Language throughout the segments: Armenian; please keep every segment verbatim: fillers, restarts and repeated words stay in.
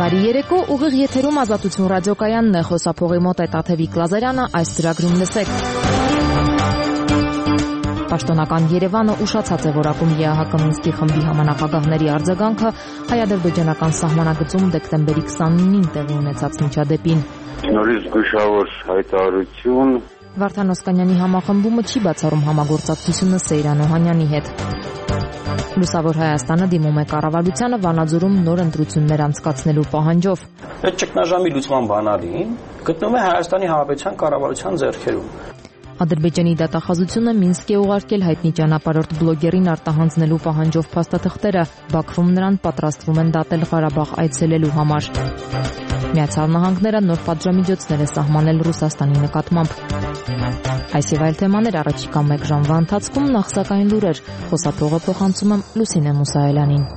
Բարի երեկո, ուղիղ եթերում Ազատություն ռադիոկայանն է, խոսափողի մոտ է Տաթևիկ Լազարյանը, այս ծրագրում լսեք։ Պաշտոնական Երևանը ուշացած է որակում ԵԱՀԿ Մինսկի խմբի համանախագահների արձագանքը հայ-ադրբեջանական սահմանագծում դեկտեմբերի քսանինին տեղի ունեցած միջադեպին։ Նորից զգուշավոր հայտարարություն։ Վարդան Օսկանյանի համախմբումը չի բացառում համագործակցությունը Սեյրան Օհանյանի հետ։ Լուսավոր Հայաստանը դիմում է կառավարությանը Վանաձորում նոր ընտրություններ անցկացնելու պահանջով։ Այդ ճգնաժամի լուծման բանալին գտնվում է Հայաստանի Հանրապետության կառավարության ձեռքերում։ Ադրբեջանի դատախազությունը Մինսկ է ուղարկել հայտնի ճանապարհորդ բլոգերին արտահանձնելու պահանջով փաստաթղթերը, Բաքվում նրան պատրաստվում են դատել Ղարաբաղ այցելելու համար։ Միացյալ Նահանգները նոր պատժամիջոցներ է սահմանել Ռուսաստանի նկատմամբ։ Այս եւ այլ թեմաներ առաջիկա մեկ ժամվա ընթացքում, նախ սակայն լուրեր, խոսափողը փոխանցում եմ Լուսինե Մուսայելյանին։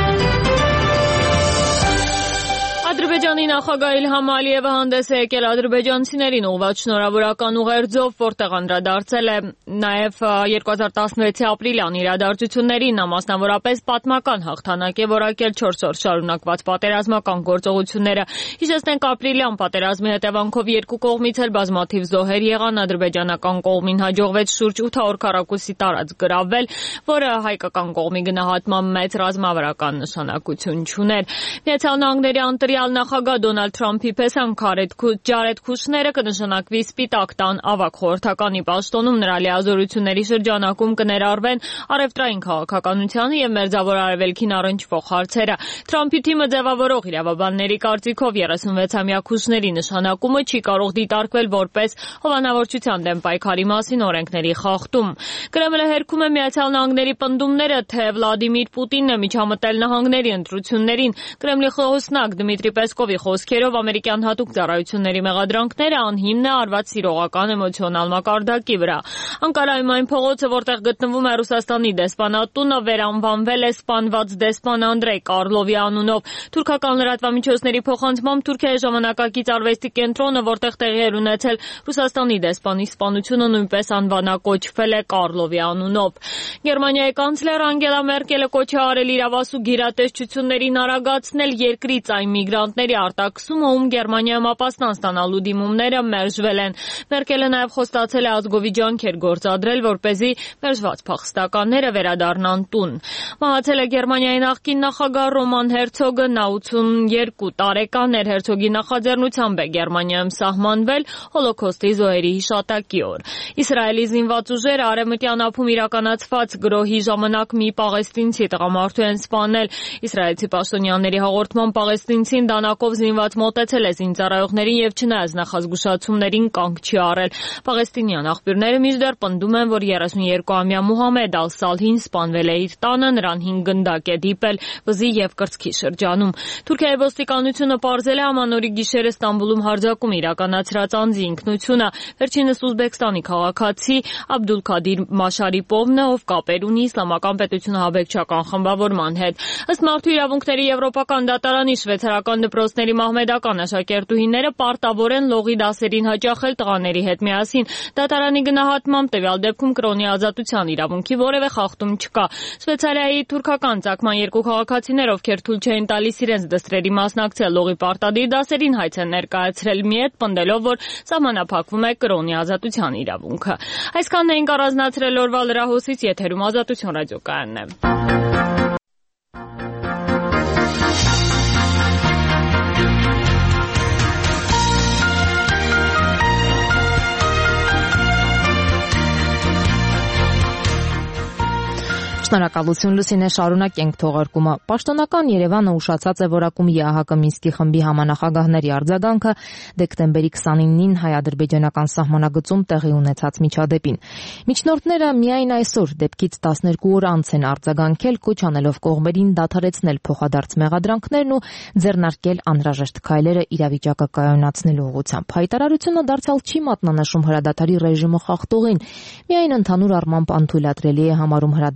Ադրբեջանի նախագահ Իլհամ Ալիևը հանդես է եկել ադրբեջանցիներին ուղղված շնորհավորական ուղերձով, որտեղ անդրադարձել է նաև երկու հազար տասնվեցի ապրիլյան իրադարձություններին, նա մասնավորապես պատմական հաղթանակ է որակել չորս օր շարունակված պատերազմական գործողությունները։ Հիշեցնենք, ապրիլյան պատերազմի հետևանքով երկու կողմից էլ բազմաթիվ զոհեր եղան, ադրբեջանական կողմին հաջողվեց շուրջ ութ քառակուսի տարածք գրավել, որը հայկական կողմի գնահատմամբ մեծ ռազմավարական նշանակություն չուներ։ Միացյալ Նահանգների անդրյալ նախագահ Դոնալդ Թրամփի պես Ջարեդ Քուշները կնշանակվի Սպիտակ տան ավագ խորհրդականի պաշտոնում, նրա լիազորությունների շրջանակում կներառվեն առևտրային քաղաքականությանը եւ Մերձավոր Արևելքին առնչվող հարցերը։ Թրամփի թիմը ձևավորող իրավաբանների կարծիքով երեսունվեցամյա Քուշների նշանակումը չի կարող դիտարկվել որպես հովանավորչության դեմ պայքարի մասին օրենքների խախտում։ Կրեմլը հերքում է Միացյալ Նահանգների պնդումները, թե Վլադիմիր Պուտինն է միջամտել նահանգների ընտրություններին։ Կրեմլի խոսնակ Դմիտրի Պեսկովի խոսքերով ամերիկյան հատուկ ծառայությունների մեղադրանքները անհիմն է արված սիրողական էմոցիոնալ մակարդակի վրա։ Անկարայում այն փողոցը, որտեղ գտնվում է Ռուսաստանի դեսպանատունը, վերանվանվել է սպանված դեսպան Անդրեյ Կարլովի անունով։ Թուրքական լրատվամիջոցների փոխանցմամբ Թուրքիայի ժամանակակից արվեստի կենտրոնը, որտեղ տեղի էր ունեցել Ռուսաստանի դեսպանի սպանությունը, նույնպես անվանակոչվել է Կարլովի անունով։ Գերմանիայի կանցլեր Անգելա Մերկելը կոչ է արել իրավասու գերատեսչություններին արագացնել երկրից այն միգրանտների արտաքսումը, ում Գերմանիայում ապաստան ստանալու դիմումները մերժվել են։ Մերկելը նաև խոստացել է ազգովի ջանքեր գործադրել, որպեսզի մերժված փախստականները վերադառնան տուն։ Մահացել է Գերմանիայի նախկին նախագահ Ռոման Հերցոգը, նա ութսունյերկու տարեկան էր։ Հերցոգի նախաձեռնությամբ է Գերմանիայում սահմանվել Հոլոքոստի զոհերի հիշատակի օր։ Իսրայելի զինված ուժերը Արևմտյան ափում իրականացված գրոհի ժամանակ մի պաղեստինցի տղամարդու են սպանել։ Իսրայելցի պաշտոնյաների հաղորդմամբ պաղեստինցին դանակով զինված մոտեցել է զինծառայողներին եւ չնայած նախազգուշացումներին կանգ չի առել։ Պաղեստինյան աղբյուրները մինչդեռ պնդում են, որ երեսունյերկուամյա Մուհամեդ Ալ-Սալհին սպանվել է իր տանը, նրան հինգ գնդակ է դիպել վզի եւ կրծքի շրջանում։ Թուրքիայի ոստիկանությունը պարզել է ամանորի գիշերը Ստամբուլում հարձակում իրականացրած անձի ինքնությունը։ Վերջինս ուզբեկստանի քաղաքացի Աբդուլքադիր Մաշարիպովն է, ով կապեր ունի Իսլամական պետությունը հաբեկչական խմբավորման հետ։ Ըստ Մարդու իրավունքների եվրոպական դատարանի շվեյցարական դպրոցների մահմեդական աշակերտուհիները պարտավոր են լողի դասերին հաճախել տղաների հետ միասին։ Դատարանի գնահատմամբ տվյալ դեպքում կրոնի ազատության իրավունքի որևէ խախտում չկա։ Շվեյցարիայի թուրքական ծագման երկու քաղաքացիներ, ովքեր թույլ չէին տալիս իրենց դստրերի մասնակցել լողի պարտադիր դասերին, հայց են ներկայացրել մի էդ, պնդելով, որ սահմանափակվում է կրոնի ազատության իրավունքը։ Այսքանն էինք առանձնացրել օրվա լրահոսից, եթերում Ազատություն ռադիոկայանն է։ Շնորհակալություն Լուսինե, շարունակենք թողարկումը։ Պաշտոնական Երևանը ուշացած է որակում ԵԱՀԿ Մինսկի խմբի համանախագահների արձագանքը դեկտեմբերի քսանինին հայ-ադրբեջանական սահմանագծում տեղի ունեցած միջադեպին։ Միջնորդները միայն այսօր դեպքից տասներկու օր անց են արձագանքել, կոչ անելով կողմերին դադարեցնել փոխադարձ մեղադրանքներն ու ձեռնարկել անհրաժեշտ քայլերը իրավիճակը կայունացնելու ուղղությամբ։ Հայտարարությունը դարձյալ չի մատնանշում հրադադարի ռեժիմը խախտողին, միայն ընդհանուր առմամբ անթույլատրելի է համարում հրադադարի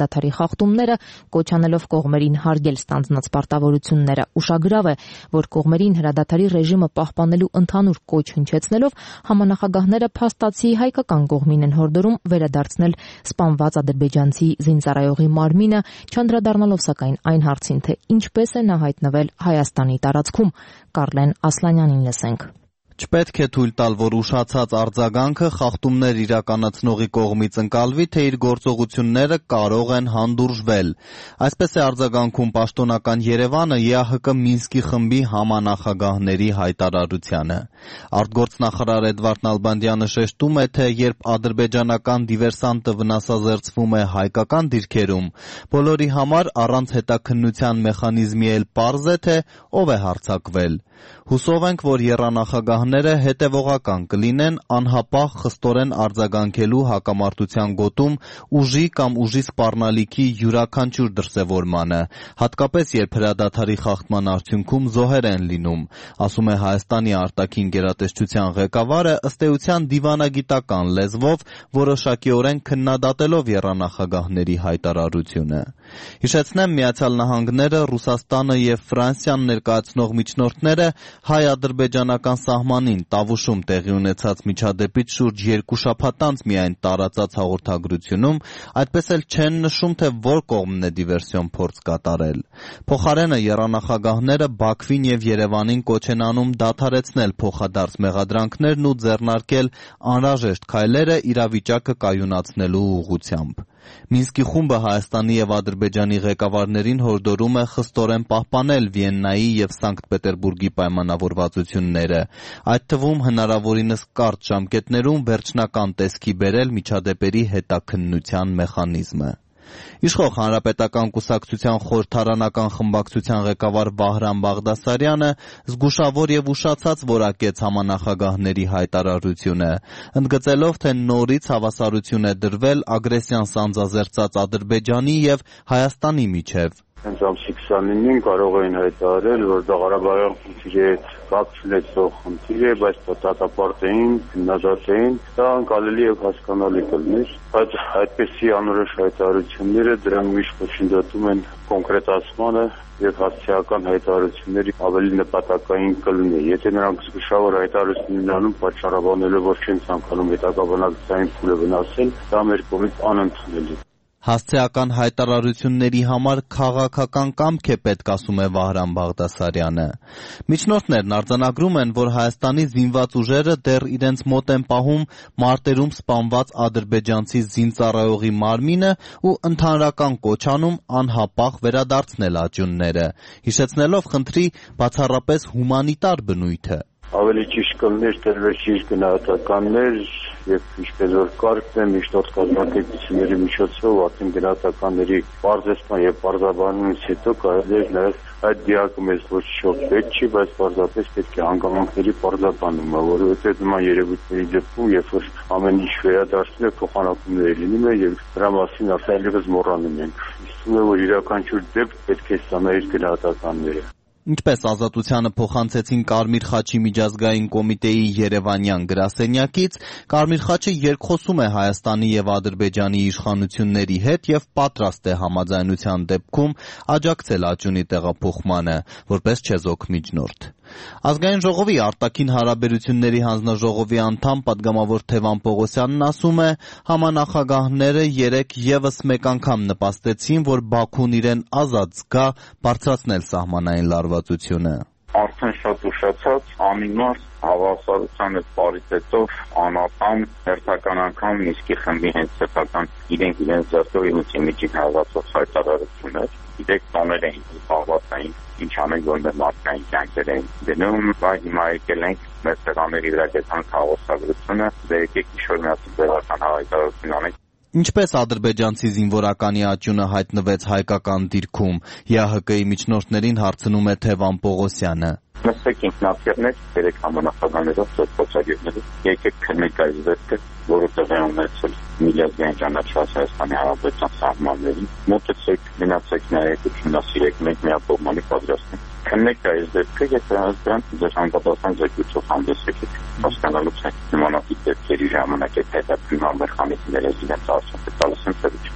խախտումները, կոչանելով կողմերին հարգել ստանձնած պարտավորությունները։ Ուշագրավ է, որ կողմերին հրադադարի ռեժիմը պահպանելու ընդհանուր կոչ հնչեցնելով համանախագահները փաստացի հայկական կողմին են հորդորում վերադարձնել սպանված ադրբեջանցի զինծառայողի մարմինը, չանդրադառնալով սակայն այն հարցին, թե ինչպես է նա հայտնվել Հայաստանի տարածքում։ Կարլեն Ասլանյանին լսենք։ Չպետք է թույլ տալ, որ ուշացած արձագանքը խախտումներ իրականացնողի կողմից ընկալվի, թե իր գործողությունները կարող են հանդուրժվել։ Այսպես է արձագանքում պաշտոնական Երևանը Է Ա Հ Կ Մինսկի խմբի համանախագահների հայտարարությանը։ Արտգործնախարար Էդվարդ Նալբանդյանը շեշտում է, թե երբ ադրբեջանական դիվերսանտը վնասազերծվում է հայկական դիրքերում, բոլորի համար առանց հետաքննության մեխանիզմի էլ պարզ է, թե ով է հարձակվել։ Հուսով ենք, որ եռանախագահները հետևողական կլինեն անհապաղ խստորեն արձագանքելու հակամարտության գոտում ուժի կամ ուժի սպառնալիքի յուրաքանչյուր դրսևորմանը, հատկապես երբ հրադադարի խախտման արդյունքում զոհեր են լինում, ասում է Հայաստանի արտաքին գերատեսչության ղեկավարը, ըստ էության դիվանագիտական լեզվով որոշակիորեն քննադատելով եռանախագահների հայտարարությունը։ Հիշեցնեմ, Միացյալ Նահանգները, Ռուսաստանը և Ֆրանսիան ներկայացնող միջնորդները հայ-ադրբեջանական սահմանին Տավուշում տեղի ունեցած միջադեպից շուրջ երկու շաբաթ անց միայն տարածած հաղորդագրությունում այդպես էլ չեն նշում, թե որ կողմն է դիվերսիոն փորձ կատարել։ Փոխարենը եռանախագահները Բաքվին և Երևանին կոչ են անում դադարեցնել փոխադարձ մեղադրանքներն ու ձեռնարկել անհրաժեշտ քայլերը իրավիճակը կայունացնելու ուղղությամբ։ Մինսկի խումբը Հայաստանի և Ադրբեջանի ղեկավարներին հորդորում է խստորեն պահպանել Վիեննայի և Սանկտ Պետերբուրգի պայմանավորվածությունները, այդ թվում հնարավորինս կարճ ժամկետներում վերջնական տեսքի բերել միջադեպերի հետաքննության մեխանիզմը։ Իշխող Հանրապետական կուսակցության խորհրդարանական խմբակցության ղեկավար Վահրամ Բաղդասարյանը զգուշավոր և ուշացած որակեց համանախագահների հայտարարությունը, ընդգծելով, թե նորից հավասարություն է դրվել ագրեսիան սանձազերծած Ադրբեջանի և Հայաստանի միջև։ Հենց ամսի քսանինին կարող էին հայտարարել, որ դա Ղարաբաղյան խնդիրի հետ կապ չունեցող խնդիր է, բայց դատապարտեին, քննադատեին, դա անկալելի և հասկանալի կլիներ, բայց այդպիսի անորոշ հայտարարությունները դրանք միշտ ոչնչացնում են կոնկրետացմանը և հասցեական հայտարարությունների ավելի նպատակային կլինի։ Եթե նրանք զգուշավոր հայտարարություններ անում, պատճառաբանելով, որ չեն ցանկանում հետագա բնակչության փուլը վնասել, դա մեր կողմից անընդունելի։ Հասցեական հայտարարությունների համար քաղաքական կամք է պետք, ասում է Վահրամ Բաղդասարյանը։ Միջնորդներն արձանագրում են, որ Հայաստանի զինված ուժերը դեռ իրենց մոտ են պահում մարտերում սպանված ադրբեջանցի զինծառայողի մարմինը ու ընդհանրական կոչ անում անհապաղ վերադարձնել աճյունները, հիշեցնելով խնդրի բացառապես հումանիտար բնույթը։ Ավելի ճիշտ կլիներ տրվեցիր գնահատականներ և ինչպես որ կարգն է միջնորդ կազմակերպությունների միջոցով ակին գնահատականների պարզեցման և պարզաբանումից հետո կարելի է նաև այդ դիակը մեզ ոչ շոկ պետք չի, բայց պարզապես պետք է հանգամանքների պարզաբանումը, որովհետև նման երևույթների դեպքում, երբ որ ամեն ինչ վերադարձնում է, փոխանակումներ լինում է և դրա մասին արդեն այլևս մոռանում ենք։ Իսկում է, որ յուրաքանչյուր դեպք պետք է ստանա իր գնահատականները։ Ինչպես Ազատությանը փոխանցեցին Կարմիր խաչի միջազգային կոմիտեի երևանյան գրասենյակից, Կարմիր խաչը երկխոսում է Հայաստանի և Ադրբեջանի իշխանությունների հետ և պատրաստ է համաձայնության դեպքում աջակցել աճյունի տեղափոխմանը, որպես չեզոք միջնորդ։ Ազգային ժողովի արտաքին հարաբերությունների հանձնաժողովի անդամ պատգամավոր Թևան Պողոսյանն ասում է, համանախագահները երեկ ևս մեկ անգամ նպաստեցին, որ Բաքուն իրեն ազատ զգա բարձրացնել սահմանային լարվածությունը։ Արդեն շատ ուշացած, անիմաստ, հավասարության հետ պարիտետով, անապան, հերթական անգամ Մինսկի խմբի հենց սեփական իրենք իրենց ձեռքով իրենց միջին հավասարացող հայտարարություններ, իրենք տոներ էին զբաղվածային, ինչ անենք, որ մեր մարդկային կյանքեր էին դնում, բայց հիմա եկել ենք մեր սեղանների վրա գտանք հաղորդագրությունը, դե եկեք ինչ-որ միասին ձևական հայտարարություն անենք։ Ինչպես ադրբեջանցի զինվորականի աճյունը հայտնվեց հայկական դիրքում, Է Ա Հ Կ-ի միջնորդներին հարցնում է Թևան Պողոսյանը։ Նստեք ինքնաթիռներ, երեք համանախագահներով, ծոցոցագիրներով, եկեք քննենք այս դեպքը, որը տեղի ունեցել միջազգային ճանաչված Հայաստանի Հանրապետության սահմաններին, մոտեցեք, գնացեք նայեք, ուսումնասիրեք, մենք միակողմանի պատրաստ ենք։ Քննեք այս դեպքը և դրան ձեր համապատասխան զեկույցով հանդես եկեք, հասկանալուց է նմանատիպ դեպքերի ժամանակ այդ հետաքրքրման մեխանիզմները իրենց արդյունքը տալիս են ցույց։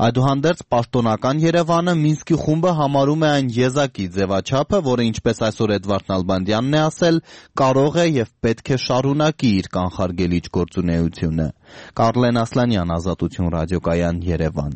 Այդուհանդերձ պաշտոնական Երևանը Մինսկի խումբը համարում է այն եզակի ձևաչափը, որը ինչպես այսօր Էդվարդ Նալբանդյանն է ասել, կարող է եւ պետք է շարունակի իր կանխարգելիչ գործունեությունը։ Կարլեն Ասլանյան, Ազատություն ռադիոկայան, Երևան։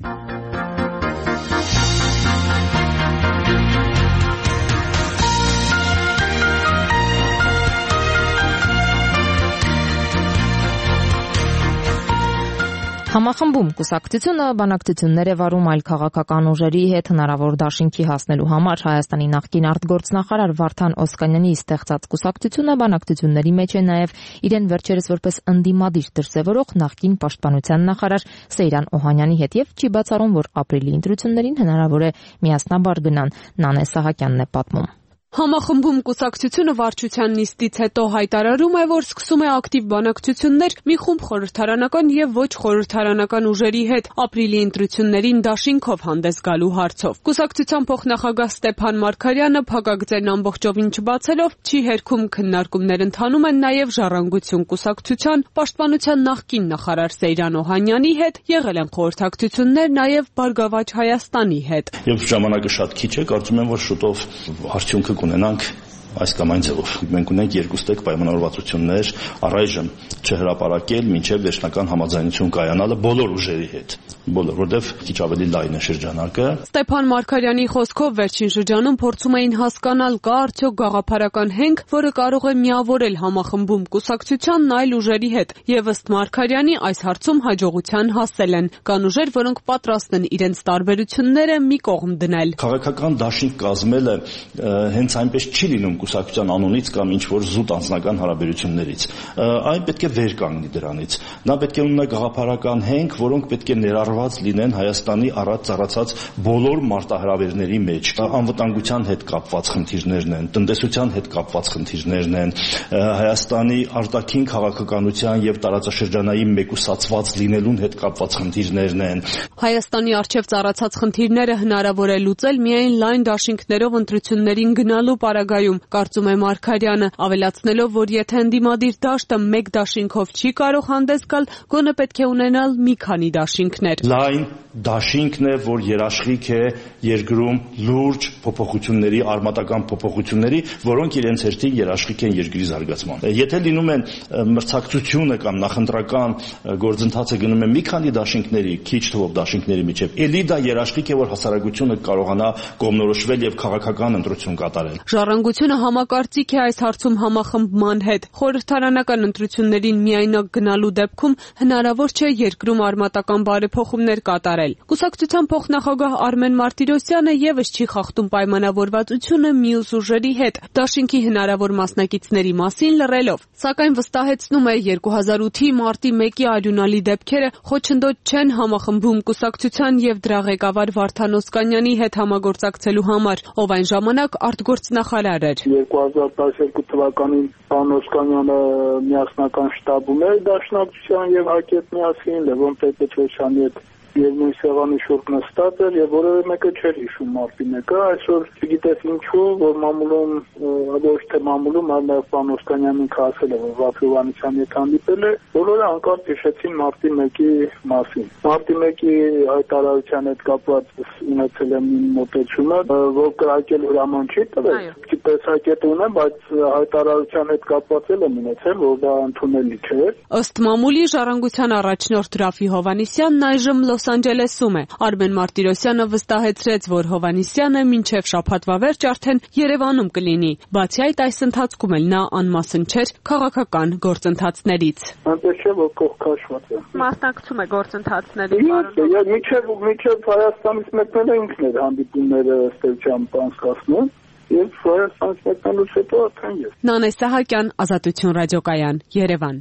Համախմբում կուսակցությունը բանակցություններ է վարում այլ քաղաքական ուժերի հետ հնարավոր դաշինքի հասնելու համար։ Հայաստանի նախկին արտգործնախարար Վարդան Օսկանյանի ստեղծած կուսակցությունը բանակցությունների մեջ է նաև իրեն վերջերս որպես ընդդիմադիր դրսևորող նախկին պաշտպանության նախարար Սեյրան Օհանյանի հետ եւ չի բացառում, որ ապրիլի ընտրություններին հնարավոր է միասնաբար գնան։ Նանե Սահակյանն է պատմում։ Համախմբում կուսակցությունը վարչության նիստից հետո հայտարարում է, որ սկսում է ակտիվ բանակցություններ մի խումբ խորհրդարանական եւ ոչ խորհրդարանական ուժերի հետ ապրիլի ընտրություններին դաշինքով հանդես գալու հարցով։ Կուսակցության փոխնախագահ Ստեփան Մարգարյանը փակագծերն ամբողջովին չբացելով չի հերքում քննարկումներ ընթանում են նաեւ Ժառանգություն կուսակցության, պաշտպանության նախկին նախարար Սեյրան Օհանյանի հետ, եղել են խորհրդակցություններ նաեւ Բարգավաճ Հայաստանի հետ։ Եվ ժամանակը շատ քիչ է, կարծում եմ, որ շուտով արդյունքը կունենանք այս կամ այն ձևով։ Մենք ունենք երկու ստեկ պայմանավորվածություններ առայժմ չհրապարակել մինչև վերջնական համաձայնություն կայանալը բոլոր ուժերի հետ, բոլոր, որտեղ քիչ ավելի լայն է շրջանակը։ Ստեփան Մարգարյանի խոսքով վերջին շրջանում փորձում էին հասկանալ կա արդյոք գաղափարական հենք, որը կարող է միավորել համախմբում կուսակցությանն այլ ուժերի հետ, եւ ըստ Մարգարյանի այս հարցում հաջողության հասել են։ Կան ուժեր, որոնք պատրաստ են իրենց տարբերությունները մի կողմ դնել։ Քաղաքական դաշինք կազմելը հենց այնպես չի լինում կուսակցության անունից կամ ինչ-որ զուտ անձնական հարաբերություններից։ Այն պետք է վեր կանգնի դրանից։ Նա պետք է ունենա գաղափարական հենք, որոնք պետք է ներառված լինեն Հայաստանի առած ծառացած բոլոր մարտահրավերների մեջ։ Անվտանգության հետ կապված խնդիրներն են, տնտեսության հետ կապված խնդիրներն են, Հայաստանի արտաքին քաղաքականության եւ տարածաշրջանային մեկուսացված լինելուն հետ կապված խնդիրներն են։ Հայաստանի առջև ծառացած խնդիրները հնարավոր է լուծել միայն լայն դաշինքներով ընտրություններին գնալու պարագայում, կարծում է Մարգարյանը, ավելացնելով, որ եթե ընդդիմադիր դաշտը մեկ դաշինքով չի կարող հանդես գալ, գոնե պետք է ունենալ մի քանի դաշինքներ։ Լայն դաշինքն է, որ երաշխիք է երկրում լուրջ փոփոխությունների, արմատական փոփոխությունների, որոնք իրենց հերթին երաշխիք են երկրի զարգացման։ Եթե լինում են մրցակցությունը կամ նախընտրական գործընթացը գնում է մի քանի դաշինքների, քիչ թվով դաշինքների միջև, ելի դա երաշխիք է, որ հասարակությունը կարողանա կողմնորոշվել եւ քաղաքական ընտրություն կատարել։ Ժառանգությունը համակարծիք է այս հարցում համախմբման հետ։ Խորհրդարանական ընտրություններին միայնակ գնալու դեպքում հնարավոր չէ երկրում արմատական բարեփոխումներ կատարել։ Կուսակցության փոխնախագահ Արմեն Մարտիրոսյանը եւս չի խախտում պայմանավորվածությունը մյուս ուժերի հետ, դաշինքի հնարավոր մասնակիցների մասին լռելով, սակայն վստահեցնում է երկու հազար ութի մարտի մեկի արյունալի դեպքերը խոչընդոտ չեն համախմբում կուսակցության եւ դրա ղեկավար Վարդան Օսկանյանի հետ համագործակցելու համար, ով այն ժամանակ արտգործնախարար էր։ երկու հազար տասներկու թվականին պարոն Օսկանյանը միասնական շտաբում էր Դաշնակցության եւ ՀԱԿ-ի միասին, Լևոն Տեր-Պետրոսյանի հետ եւ նույն սեղանի շուրջ նստած էր եւ որևէ մեկը չէր հիշում մարտի մեկը, այսօր չգիտես ինչու, որ մամուլում ոչ թե մամուլում, այլ նաեւ պարոն Օսկանյանին ասել է, որ Վարդան Օհանյանի հետ հանդիպել է, բոլորը անկարծ հիշեցին մարտի մեկի մասին։ Մարտի մեկի հայտարարության հետ կապված ունեցել եմ իմ մոտեցումը, որ կրակել հրաման չի տվել, տեսակետ ունեմ, բայց հայտարարության հետ կապված էլ եմ ունեցել, որ դա ընդունելի չէ։ Ըստ մամուլի Ժառանգության առաջնորդ Ռաֆի Հովհաննիսյանն այժմ Լոս Անջելեսում է։ Արմեն Մարտիրոսյանը վստահեցրեց, որ Հովհաննիսյանը մինչև շաբաթվա վերջ արդեն Երևանում կլինի։ Բացի այդ, այս ընթացքում էլ նա անմասն չէր քաղաքական գործընթացներից։ Այնպես չէ, որ կողքաշված է։ Մասնակցում է գործընթացներին, պարոն։ Միջև միջև Հայաստանից մեկնելը ինքն էր հանդիպումները ըստ էության անցկացնում։ Եվ Հայաստանից մեկնելուց հետո արդեն ես։ Նանե Սահակյան, Ազատություն ռադիոկայան, Երևան։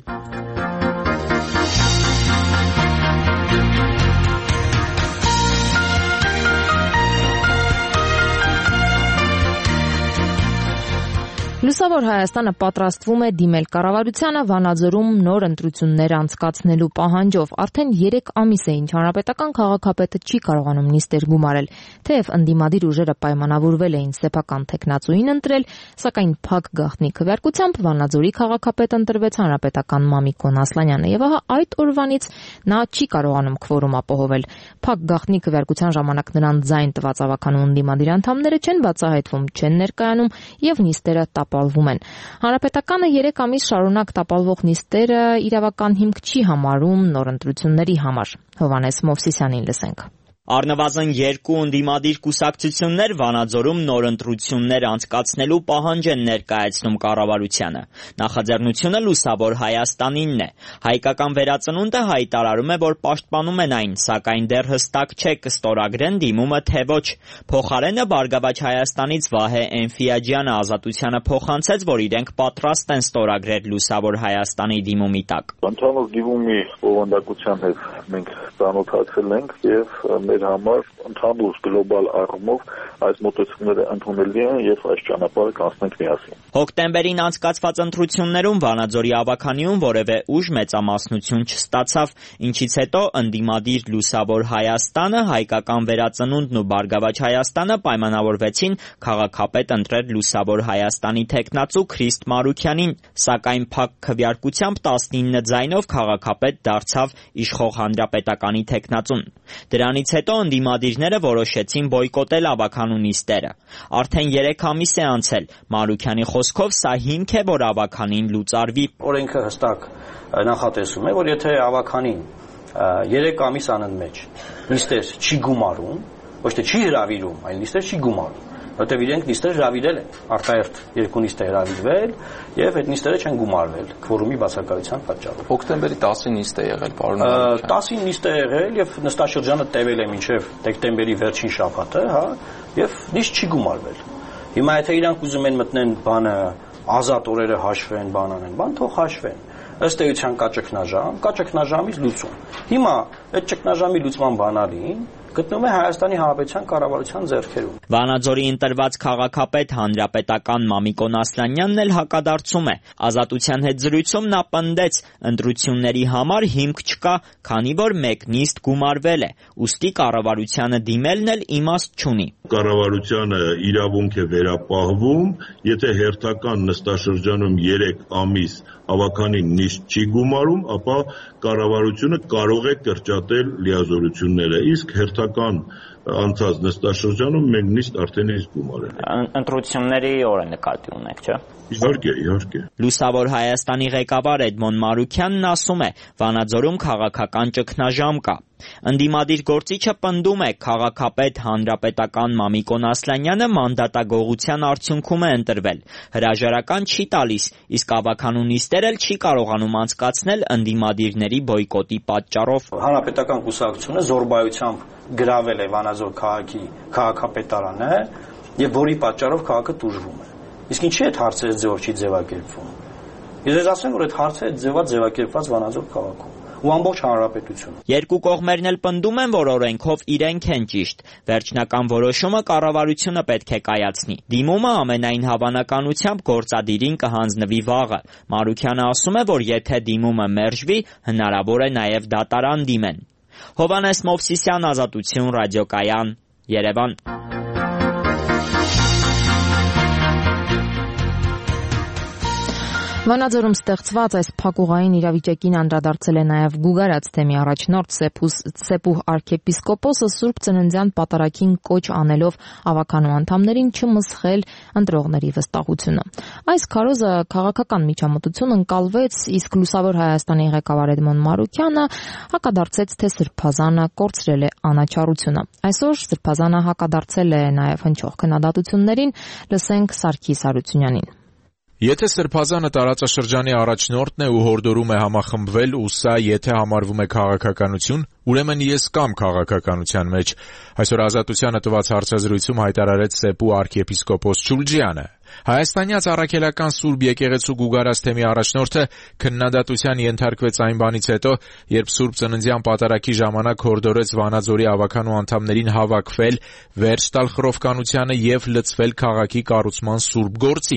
Լուսավոր Հայաստանը պատրաստվում է դիմել կառավարությանը Վանաձորում նոր ընտրություններ անցկացնելու պահանջով։ Արդեն երեք ամիս է, ինչ հանրապետական քաղաքապետը չի կարողանում նիստեր գումարել, թեև ընդդիմադիր ուժերը պայմանավորվել էին սեփական թեկնածուին ընտրել, սակայն փակ գաղտնի քվեարկությամբ Վանաձորի քաղաքապետ ընտրվեց հանրապետական Մամիկոն Ասլանյանը, եւ ահա այդ օրվանից նա չի կարողանում քվորում ապահովել։ Փակ գաղտնի քվեարկության ժամանակ նրան ձայն տված ավականու ընդդիմադիր անդամները չեն բացահայտվում, չեն ներկայանում եւ նիստերը տապալվում են։ Հանրապետականը երեք ամիս շարունակ տապալվող նիստերը իրավական հիմք չի համարում նոր ընտրությունների համար։ Հովհաննես Մովսիսյանին լսենք։ Առնվազն երկու ընդդիմադիր կուսակցություններ Վանաձորում նոր ընտրություններ անցկացնելու պահանջ են ներկայացնում կառավարությանը։ Նախաձեռնությունը Լուսավոր Հայաստանինն է։ Հայկական վերածնունդը հայտարարում է, որ պաշտպանում են այն, սակայն դեռ հստակ չէ կստորագրեն դիմումը թե ոչ։ Փոխարենը Բարգավաճ Հայաստանից Վահե Էնֆիաջյանը Ազատությանը փոխանցեց, որ իրենք պատրաստ են ստորագրել Լուսավոր Հայաստանի դիմումի տակ։ Ընդհանուր դիմումի բովանդակության հետ մենք ծանոթացել ենք եւ մեր համար ընդհանուր գլոբալ առումով այս մոտեցումները ընդունելի են եւ այս ճանապարհը կանցնենք միասին։ Հոկտեմբերին անցկացված ընտրություններում Վանաձորի ավականիում որևէ ուժ մեծամասնություն չստացավ, ինչից հետո ընդդիմադիր Լուսավոր Հայաստանը, Հայկական վերածնունդն ու Բարգավաճ Հայաստանը պայմանավորվեցին քաղաքապետ ընտրել Լուսավոր Հայաստանի թեկնածու Քրիստ Մարուքյանին, սակայն փակ քվեարկությամբ տասնինը ձայնով քաղաքապետ դարձավ իշխող հանրապետականի թեկնածուն։ Դրանից հետո ընդդիմադիրները որոշեցին բոյկոտել ավականու նիստերը։ Արդեն երեք ամիս է անցել։ Մարուքյանի խոսքով սա հիմք է, որ ավականին լուծարվի։ Օրենքը հստակ նախատեսում է, որ եթե ավականին երեք ամիս անընդմեջ նիստեր չի գումարում, ոչ թե չի հրավիրում, այլ նիստեր չի գումարում, որտեղ իրենք նիստեր հրավիրել են, արտահերթ երկու նիստ է հրավիրվել եւ այդ նիստերը չեն գումարվել քվորումի բացակայության պատճառով։ Հոկտեմբերի տասին նիստ է եղել, պարոն Մարուքյան։ տասին նիստ է եղել եւ նստաշրջանը տևել է մինչեւ դեկտեմբերի վերջին շաբաթը, հա, եւ նիստ չի գումարվել։ Հիմա եթե իրանք ուզում են մտնեն բանը ազատ օրերը հաշվեն, բան անեն, բան թող հաշվեն։ Ըստ էության կա ճգնաժամ, կա ճգնաժամից լուծում։ Հիմա այդ ճգնաժամի լուծման բանալին գտնվում է Հայաստանի Հանրապետության կառավարության ձեռքերում։ Վանաձորի ընտրված քաղաքապետ հանրապետական Մամիկոն Ասլանյանն էլ հակադարձում է։ Ազատության հետ զրույցում նա պնդեց, ընտրությունների համար հիմք չկա, քանի որ մեկ նիստ գումարվել է, ուստի կառավարությանը դիմելն էլ իմաստ չունի։ Կառավարությանը իրավունք է վերապահվում, եթե հերթական նստաշրջանում երեք ամիս ավականին նիստ չի գումարում, ապա կառավարությունը կարող է կրճատել լիազորությունները, իսկ հերթական անցած նստաշրջանում մենք նիստ արդեն իսկ գումարել ենք։ Ընտրությունների օրը նկատի ունեք, չէ՞։ Իհարկե, իհարկե։ Լուսավոր Հայաստանի ղեկավար Էդմոն Մարուքյանն ասում է, Վանաձորում քաղաքական ճգնաժամ կա։ Ընդդիմադիր գործիչը պնդում է, քաղաքապետ հանրապետական Մամիկոն Ասլանյանը մանդատագողության արդյունքում է ընտրվել։ Հրաժարական չի տալիս, իսկ ավականու նիստեր էլ չի կարողանում անցկացնել ընդդիմադիրների բոյկոտի պատճառով։ Հանրապետական կուսակցությունը զորբայությամբ գրավել է Վանաձոր քաղաքի քաղաքապետարանը եւ որի պատճառով քաղաքը տուժվում է։ Իսկ ինչի՞ այդ հարցերը ձևով չի ձևակերպվում։ Ես ասեմ, որ այդ հարցերը ձևա ձևակերպված Վանաձոր քաղաքում ու ամբողջ հանրապետությունը։ Երկու կողմերն էլ պնդում են, որ օրենքով իրենք են ճիշտ։ Վերջնական որոշումը կառավարությունը պետք է կայացնի։ Դիմումը ամենայն հավանականությամբ գործադիրին կհանձնվի վաղը։ Մարուքյանը ասում է, որ եթե դիմումը մերժվի, հնարավոր է նաև դատարան դիմեն։ Հովհաննես Մովսիսյան, Ազատություն, ռադիոկայան, Երևան։ Վանաձորում ստեղծված այս փակուղային իրավիճակին անդրադարձել է նաև Գուգարաց թեմի առաջնորդ Սեպուհ arczepiskopos-ը Սուրբ Ծննդյան պատարագին կոչ անելով ավականու անդամներին չմսխել ընտրողների վստահությունը։ Այս քարոզը քաղաքական միջամտություն ընկալվեց, իսկ Լուսավոր Հայաստանի ղեկավար Էդմոն Մարուքյանը հակադարձեց, թե Սրբազանը կորցրել է անաչառությունը։ Այսօր Սրբազանը հակադարձել է նաև հնչող քննադատություններին, լսենք Սարգիս Հարությունյանին։ Եթե Սրբազանը տարածաշրջանի առաջնորդն է ու հորդորում է համախմբվել, ու սա եթե համարվում է քաղաքականություն, ուրեմն ես կամ քաղաքականության մեջ, այսօր Ազատությանը տված հարցազրույցում հայտարարեց Սեպու arczepiskopos Չուլջյանը։ Հայաստանյաց առաքելական Սուրբ եկեղեցու Գուգարաց թեմի առաջնորդը քննադատության ենթարկվեց այն բանից հետո, երբ Սուրբ Ծննդյան պատարագի ժամանակ հորդորեց Վանաձորի ավականու անդամներին հավաքվել, վերջ տալ խռովկանությանը եւ լծվել քաղաքի կառուցման սուրբ գործին։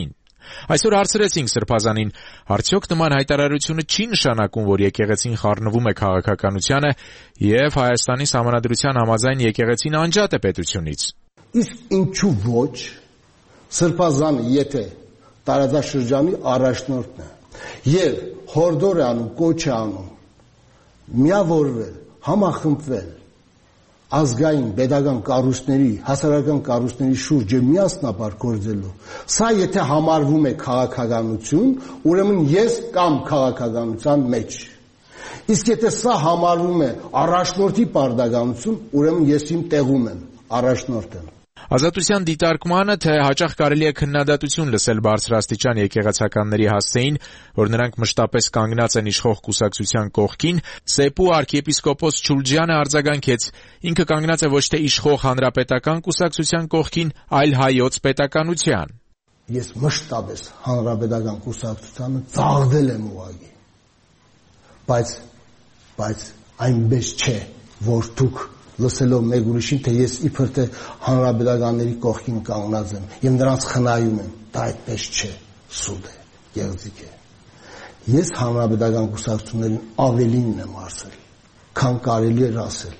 Այսօր հարցրեցինք Սրբազանին, արդյոք նման հայտարարությունը չի նշանակում, որ եկեղեցին խառնվում է քաղաքականությանը եւ Հայաստանի Սահմանադրության համաձայն եկեղեցին անջատ է պետությունից։ Իսկ ինչու ոչ, Սրբազանը եթե տարածաշրջանի առաջնորդն է եւ հորդոր է անում, կոչ է անում միավորվել, համախմբվել ազգային pedagogan կառույցների, հասարակական կառույցների շուրջ միասնաբար գործելու։ Սա եթե համարվում է քաղաքականություն, ուրեմն ես կամ քաղաքականության մեջ։ Իսկ եթե սա համարվում է առաջնորդի պարտականություն, ուրեմն ես իմ տեղում եմ, առաջնորդ եմ։ Ազատության դիտարկմանը, թե հաճախ կարելի է քննադատություն լսել բարձրաստիճան եկեղեցականների հասցեին, որ նրանք մշտապես կանգնած են իշխող կուսակցության կողքին, Սեպու arczepiskopos Չուլջյանը արձագանքեց, ինքը կանգնած է ոչ թե իշխող հանրապետական կուսակցության կողքին, այլ հայոց պետականության։ Ես մշտապես հանրապետական կուսակցությանը ծաղրել եմ ուղղակի։ Բայց բայց այնպես չէ, որ դուք լսելով մեկ ուրիշին, թե ես իբր թե հանրապետականների կողքին կանգնած եմ եւ նրանց խնայում եմ, դա այդպես չէ, սուտ է, գեղձիկ է։ Ես հանրապետական կուսակցություններին ավելինն եմ ասել, քան կարելի էր ասել։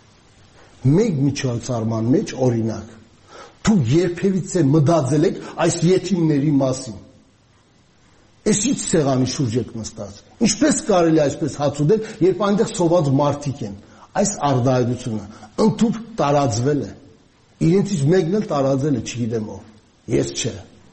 Մեկ միջոցառման մեջ օրինակ, դուք երբևիցե մտածել եք այս յետիմների մասին։ Էս ինչ սեղանի շուրջ եք նստած։ Ինչպես կարելի այսպես հաց ուտել, երբ այնտեղ սոված մարդիկ են։ Այս արդայությունը ընդհանուր տարածվել է։ Իրենցից մեկն էլ տարածել է, չգիտեմ ով։ Ես չէ։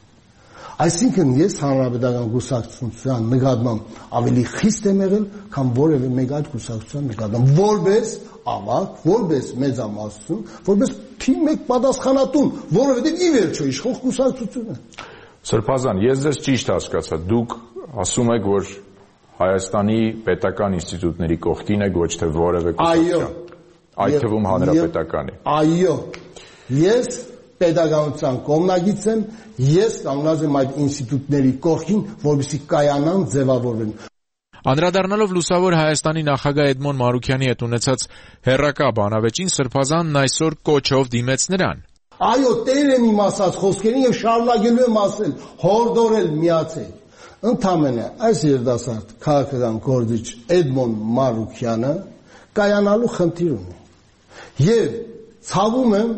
Այսինքն ես հանրապետական կուսակցության նկատմամբ ավելի խիստ եմ եղել, քան որևէ մեկ այլ կուսակցության նկատմամբ, որպես ավակ, որպես մեծամասնություն, որպես թիմ մեկ պատասխանատուն, որովհետև ի վերջո իշխող կուսակցությունը։ Սրբազան, ես ձեզ ճիշտ հասկացա, դուք ասում եք, որ Հայաստանի պետական ինստիտուտների կողքին եք, ոչ թե որևէ կուսակցության, այդ թվում հանրապետականի։ Այո, ես պետականության կողմնակից եմ, ես կանգնած եմ այդ ինստիտուտների կողքին, որովհետեւ կայանան, ձևավորվեն։ Անդրադառնալով Լուսավոր Հայաստանի նախագահ Էդմոն Մարուքյանի հետ ունեցած հերրակա բանավեճին, Սրբազանն այսօր կոչով դիմեց նրան։ Այո, տեր եմ իմ ասած խոսքերին եւ շարունակելու եմ ասել, հորդորել, միացել։ Ընդամենը այս երիտասարդ քաղաքական գործիչ Էդմոն Մարուքյանը կայանալու խնդիր ունի։ Եվ ցավում եմ,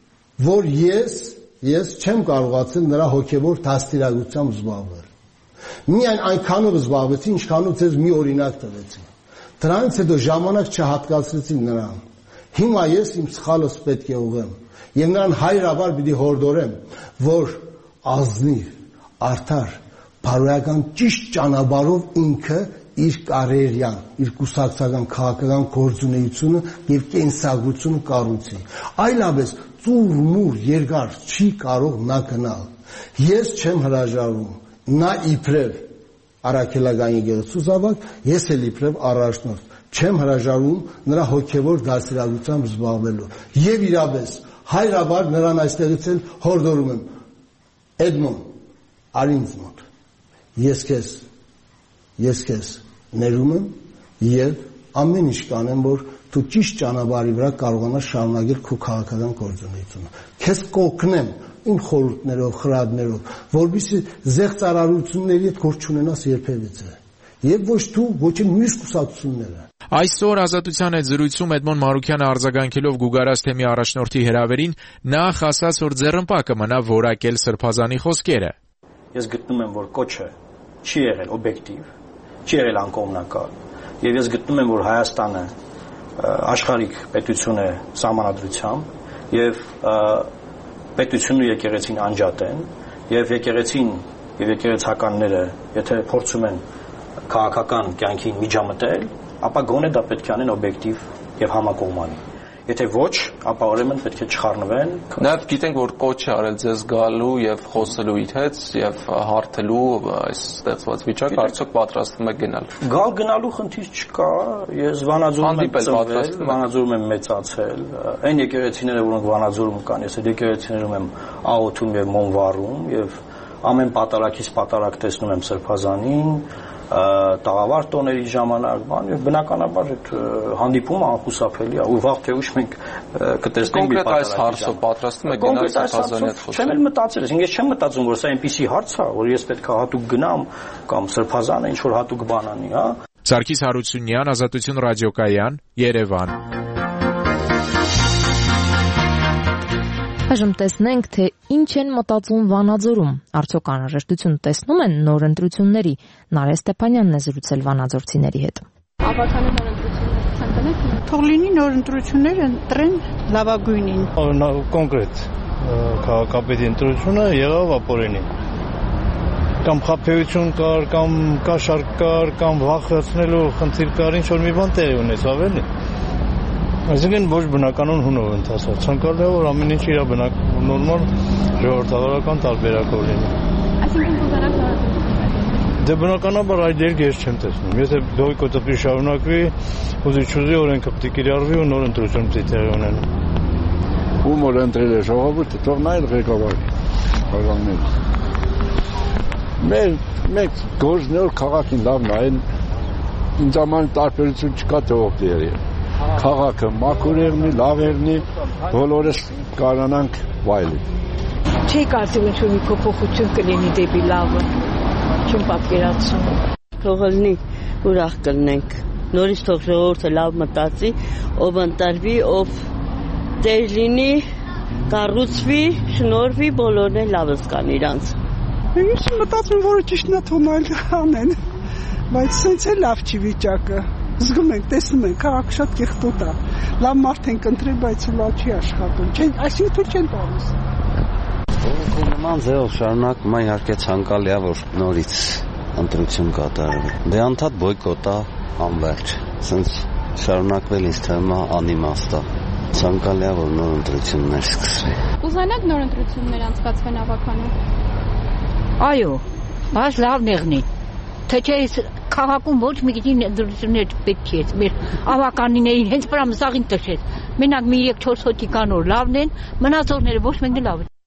որ ես ես չեմ կարողացել նրա հոգևոր դաստիարակությամբ զբաղվել։ Միայն այնքանով զբաղվեցի, ինչքանով ձեզ մի օրինակ տվեցի։ Դրանից հետո ժամանակ չհատկացրեցի նրան։ Հիմա ես իմ սխալս պետք է ուղղեմ եւ նրան հայրաբար պիտի հորդորեմ, որ ազնիվ, արդար, բարոյական ճիշտ ճանապարհով ինքը իր կարիերան, իր կուսակցական քաղաքական գործունեությունը եւ կենսագրությունը կառուցի։ Այլապես ծուր-մուր երկար չի կարող նա գնալ։ Ես չեմ հրաժարվում, նա իբրև առաքելական եկեղեցու զավակ, ես էլ իբրև առաջնորդ, չեմ հրաժարվում նրա հոգևոր դաստիարակությամբ զբաղվելու։ Եվ իրապես հայրաբար նրան այստեղից էլ հորդորում եմ. Էդմոն, արինց մոտ, ես քեզ, ես քեզ ներում եմ եւ ամեն ինչ կանեմ, որ դու ճիշտ ճանապարհի վրա կարողանաս շարունակել քո քաղաքական գործունեությունը։ Քեզ կօգնեմ իմ խորհուրդներով, խրատներով, որովհետեւ զեղծարարությունների հետ գործ չունենաս երբևիցե։ Եվ ոչ դու, ոչ էլ մյուս կուսակցությունները։ Այսօր Ազատության հետ զրույցում Էդմոն Մարուքյանը արձագանքելով Գուգարաս թեմի առաջնորդի հրավերին նախ ասաց, որ ձեռնպա կմնա որակել Սրբազանի խոսքերը։ Ես գտնում եմ, որ կոչը չի եղել օբյեկտիվ, չի եղել անկողմնակալ, եւ ես գտնում եմ, որ Հայաստանը աշխարհիկ պետություն է սահմանադրությամբ եւ պետությունն ու եկեղեցին անջատ են եւ եկեղեցին եւ եկեղեցականները, եթե փորձում են քաղաքական կյանքին միջամտել, ապա գոնե դա պետք է անեն օբյեկտիվ եւ համակողմանի։ Եթե ոչ, ապա ուրեմն պետք է չխառնվեն։ Նաեւ գիտենք, որ կոչ է արել ձեզ գալու եւ խոսելու իր հետ եւ հարթելու այս ստեղծված վիճակը, արդյոք պատրաստվում եք գնալ։ Գալ գնալու խնդիր չկա, ես Վանաձորում եմ ծնվել, Վանաձորում եմ մեծացել, այն եկեղեցիները, որոնք Վանաձորում կան, ես այդ եկեղեցիներում եմ աղոթում եւ մոմ վառում եւ ամեն պատարակից պատարակ տեսնում եմ Սրբազանին, տաղավար տոների ժամանակ, բան եւ բնականաբար այդ հանդիպումը անխուսափելի է ու վաղ թե ուշ մենք կտեսնենք մի այս հարցը պատրաստում եք գնալ Սրբազանի հետ խոսել։ Չեմ էլ մտածել, ես չեմ մտածում, որ սա այնպիսի հարց է, որ ես պետք է հատուկ գնամ կամ Սրբազանը ինչ որ հատուկ բան անի, հա։ Սարգիս Հարությունյան, Ազատություն ռադիոկայան, Երևան։ Այժմ տեսնենք, թե ինչ են մտածում Վանաձորում։ Արդյոք անհրաժեշտություն տեսնում են նոր ընտրությունների։ Նարէ Ստեփանյանն է զրուցել վանաձորցիների հետ։ Ավարտանի նոր ընտրություններ ցանկանեք։ Թող լինի նոր ընտրությունները ընտրեն լավագույնին։ Կոնկրետ քաղաքապետի ընտրությունը եղավ ապօրինի։ Կամ խաբեություն կար, կամ կաշառք կար, կամ վախեցնելու խնդիր կար, ինչ որ մի բան տեղի ունեցավ էլի։ Այսինքն ոչ բնականon հունով ընթացավ։ Ցանկալի է որ ամեն ինչ իր բնակ նորմալ ժողովրդավարական տարբերակով լինի։ Այսինքն կուզենաք նոր։ Դե բնականաբար այդ երգ ես չեմ տեսնում։ Եթե բոյկոտը պիտի շարունակվի, ուզի-չուզի օրենքը պիտի կիրառվի ու նոր ընտրություն պիտի տեղի ունենա։ Ում որ ընտրել է ժողովուրդը, թող նա էլ ղեկավարի բաժանները։ Մեր մեկ գործնոր քաղաքին լավ նայեն, ինձ համար տարբերություն չկա թե ով դերի։ Քաղաքը մաքուր եղնի, լավ եղնի, բոլորս կարողանանք վայելել։ Չի կարծում ինչ-որ մի փոփոխություն կլինի դեպի լավը։ Չեմ պատկերացնում։ Թող լինի, ուրախ կլինենք։ Նորից թող ժողովուրդը լավ մտածի, ով ընտրվի, ով տեր լինի, կառուցվի, շնորհվի, բոլորն էլ լավը զգան իրանց։ Ես մտածում որ ճիշտն է թող այլ անեն, բայց սենց է լավ չի վիճակը։ Զգում ենք, տեսնում ենք, քաղաքը շատ կեղտոտ է։ Լավ մարդ ենք ընտրել, բայց լավ չի աշխատում։ Չեն, այսինքն թույլ չեն տալիս։ Ո՞վ նման ձևով շարունակում է իհարկե ցանկալի է որ նորից ընտրություն կատարվի։ Դե անդադ բոյկոտ է անվերջ։ Սենց շարունակվել ինձ թվում է անիմաստ է։ Ցանկալի է որ նոր ընտրություններ սկսվի։ Ուզանաք նոր ընտրություններ անցկացվեն ավականով։ Այո, բայց լավն եղնի։ Թե չէ քաղաքում ոչ մի քիչ ընտրություններ պետք է մեր ավականիներին հենց վրա մսաղին տշեց։ Մենակ մի երեք-չորս հոգի կան որ լավն են, մնացողները ոչ մեկն լավ են։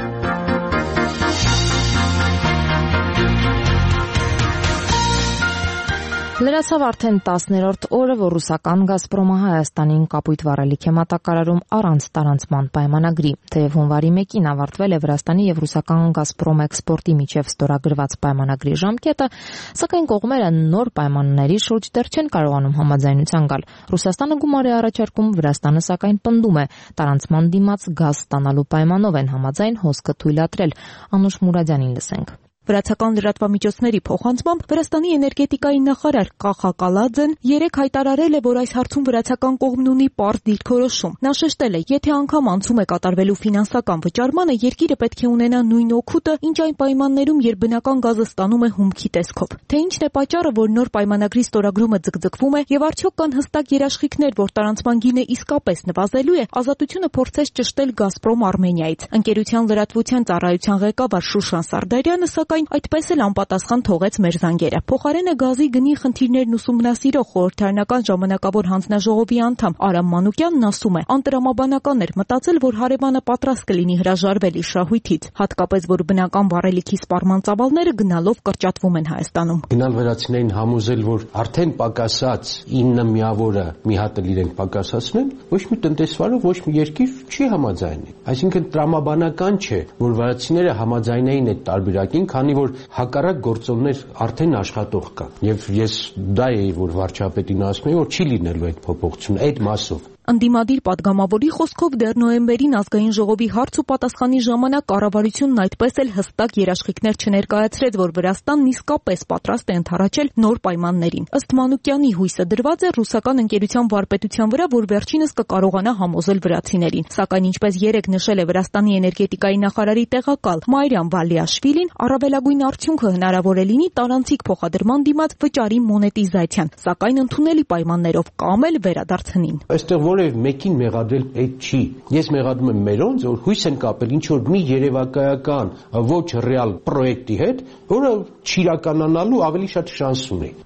Լրացավ արդեն տասներորդ օրը, որ ռուսական «Գազպրոմը» Հայաստանին կապույտ վառելիք է մատակարարում առանց տարանցման պայմանագրի։ Թեև հունվարի մեկին ավարտվել է Վրաստանի եւ ռուսական «Գազպրոմ» էքսպորտի միջև ստորագրված պայմանագրի ժամկետը, սակայն կողմերը նոր պայմանների շուրջ դեռ չեն կարողանում համաձայնության գալ։ Ռուսաստանը գումար է առաջարկում, Վրաստանը սակայն պնդում է, տարանցման դիմաց գազ ստանալու պայմանով են համաձայն հոսքը թույլատրել։ Անուշ Մուրադյանին լսենք։ Վրացական լրատվամիջոցների փոխանցմամբ Վրաստանի էներգետիկայի նախարար Կախա Կալաձեն երեկ հայտարարել է, որ այս հարցում վրացական կողմն ունի պարզ դիրքորոշում։ Նա շեշտել է, եթե անգամ անցում է կատարվելու ֆինանսական վճարմանը, երկիրը պետք է ունենա նույն օգուտը, ինչ այն պայմաններում, երբ բնական գազը ստանում է հումքի տեսքով։ Թե ինչն է պատճառը, որ նոր պայմանագրի ստորագրումը ձգձգվում է եւ արդյոք կան հստակ երաշխիքներ, որ տարանցման գինը իսկապես նվազելու է, Ազատությունը փորձեց ճշտել «Գազպրոմ» Արմենիայից։ Ընկերության լրատվության ծառայության ղեկավար Շուշան Սարդարյանը սակայն այդպես էլ անպատասխան թողեց մեր զանգերը։ Փոխարենը գազի գնի խնդիրներն ուսումնասիրող խորհրդարանական ժամանակավոր հանձնաժողովի անդամ Արամ Մանուկյանն ասում է, անտրամաբանական էր մտածել, որ հարևանը պատրաստ կլինի հրաժարվել իր շահույթից, հատկապես որ բնական վառելիքի սպառման ծավալները գնալով կրճատվում են Հայաստանում։ Գնալ վրացիներին համոզել, որ արդեն պակասած ինը միավորը մի հատ էլ իրենք պակասացնեն, ոչ մի տնտեսվարով ոչ մի երկիր չի համաձայնի։ Այսինքն տրամաբանական չէ, որ վրացիները համաձայնային այդ տարբերակին, քանի որ հակառակ գործոններ արդեն աշխատող կան։ Եվ ես դա էի, որ վարչապետին ասում եմ, որ չի լինելու այդ փոփոխությունը այդ մասով։ Ընդդիմադիր պատգամավորի խոսքով դեռ նոյեմբերին ազգային ժողովի հարց ու պատասխանի ժամանակ կառավարությունն այդպես էլ հստակ երաշխիքներ չներկայացրեց, որ Վրաստանն իսկապես պատրաստ է ընդառաջել նոր պայմաններին։ Ըստ Մանուկյանի հույսը դրված է ռուսական ընկերության վարպետության վրա, որ վերջինս կկարողանա համոզել վրացիներին։ Սակայն ինչպես երեկ նշել է Վրաստանի էներգետիկայի նախարարի տեղակալ Մայրիամ Վալիաշվիլին, առավելագույն արդյունքը հնարավոր է լինի տարանցիկ փոխադրման դիմաց վճարի մոնետիզացիան, սակայն ընդունելի պայմաններով կամ էլ վերադարձնին։ Այստեղ որևէ մեկին մեղադրել պետք չի։ Ես մեղադրում եմ մերոնց, որ հույս են կապել ինչ որ մի երևակայական ոչ ռեալ պրոյեկտի հետ, որը չիրականանալու ավելի շատ շանս ունի։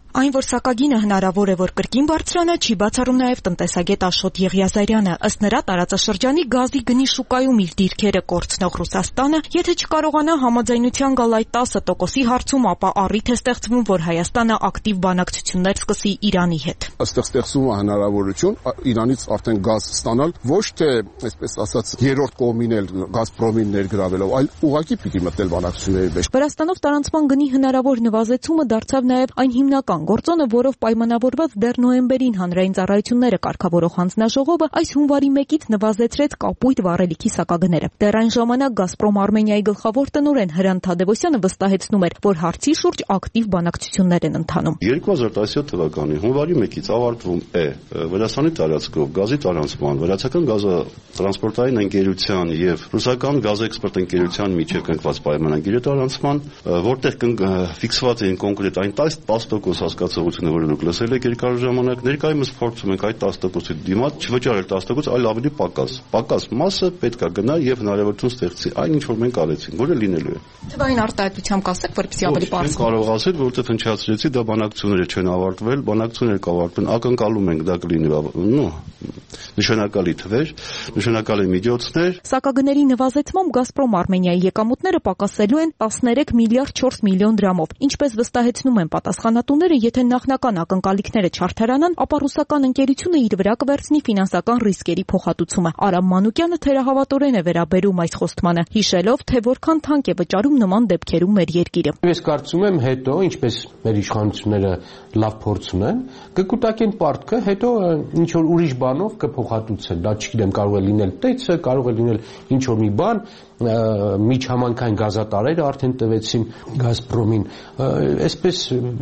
Այն, որ սակագինը հնարավոր է, որ կրկին բարձրանա, չի բացառում նաև տնտեսագետ Աշոտ Եղիազարյանը։ Ըստ նրա, տարածաշրջանի գազի գնի շուկայում իր դիրքերը կորցնող Ռուսաստանը, եթե չկարողանա համաձայնության գալ այդ տասը տոկոսի հարցում, ապա առիթ է ստեղծվում, որ Հայաստանը ակտիվ բանակցություններ սկսի Իրանի հետ։ Այստեղ ստեղծվում է հնարավորություն Իրանից արդեն գազ ստանալ, ոչ թե, այսպես ասած, երրորդ կողմին էլ Գազպրոմին ներգրավելով, այլ ուղղակի պիտի մտնել բանակցությունների մեջ։ Վրաստանով տարանցման գնի հնարավոր նվազեցումը դարձավ նաև այն հիմնական գործոնը, որով պայմանավորված դեռ նոյեմբերին հանրային ծառայությունները կարգավորող հանձնաժողովը այս հունվարի մեկից նվազեցրեց կապույտ վառելիքի սակագները։ Դեռ այն ժամանակ Գազպրոմ Արմենիայի գլխավոր տնօրեն Հրանտ Թադևոսյանը վստահեցնում էր, որ հարցի շուրջ ակտիվ բանակցություններ են ընթանում։ երկու հազար տասնյոթ թվականի հունվարի մեկից ավարտվում է Վրաստանի տարածքով գազի տարանցման, վրացական գազատրանսպորտային ընկերության եւ ռուսական գազէքսպորտ ընկերության միջև կնքված պայմանագիրը տարանցման, որտեղ ֆիքսված էին կոնկրետ այն տասը տոկոս հասկացողությունը, որը դուք լսել եք երկար ժամանակ, ներկայումս փորձում ենք այդ տասը տոկոսի դիմաց չվճարել տասը տոկոս, այլ ավելի պակաս։ Պակաս մասը պետք է գնա եւ հնարավորություն ստեղծի այն, ինչ որ մենք արեցինք, որը լինելու է։ Թվային արտահայտությամբ կասեք, որպեսզի ավելի բարձր։ Մենք կարող ասել, որովհետեւ հնչացրեցի, դա բանակցությունները չեն ավարտվել, բանակցությունները կավարտվեն, ակնկալում ենք դա կլինի, նո, նշանակալի թվեր, նշանակալի միջոցներ։ Սակագների նվազեցմամբ Գազպրոմ Արմենիայի եկամուտները պակասելու են տասներեք միլիարդ չորս միլիոն դրամով։ Ինչպես վստահեցնում են պատասխանատուները, եթե նախնական ակնկալիքները չարդարանան, ապա ռուսական ընկերությունը իր վրա կվերցնի ֆինանսական ռիսկերի փոխհատուցումը։ Արամ Մանուկյանը թերահավատորեն է վերաբերում այս խոստմանը, հիշելով, թե որքան թանկ է վճարում նման դեպքերում մեր երկիրը։ Ես կարծում եմ, հետո, ինչպես մեր իշխանությունները լավ փորձ ունեն, կկուտակեն պարտքը, հետո ինչ որ ուրիշ բանով կփոխհատուցեն։ Դա չգիտեմ, կարող է լինել տեքսը, կարող է լինել ինչ որ մի բան, միջհամանքային գազատարերը արդեն տվեցին Գազպրոմին, այսպես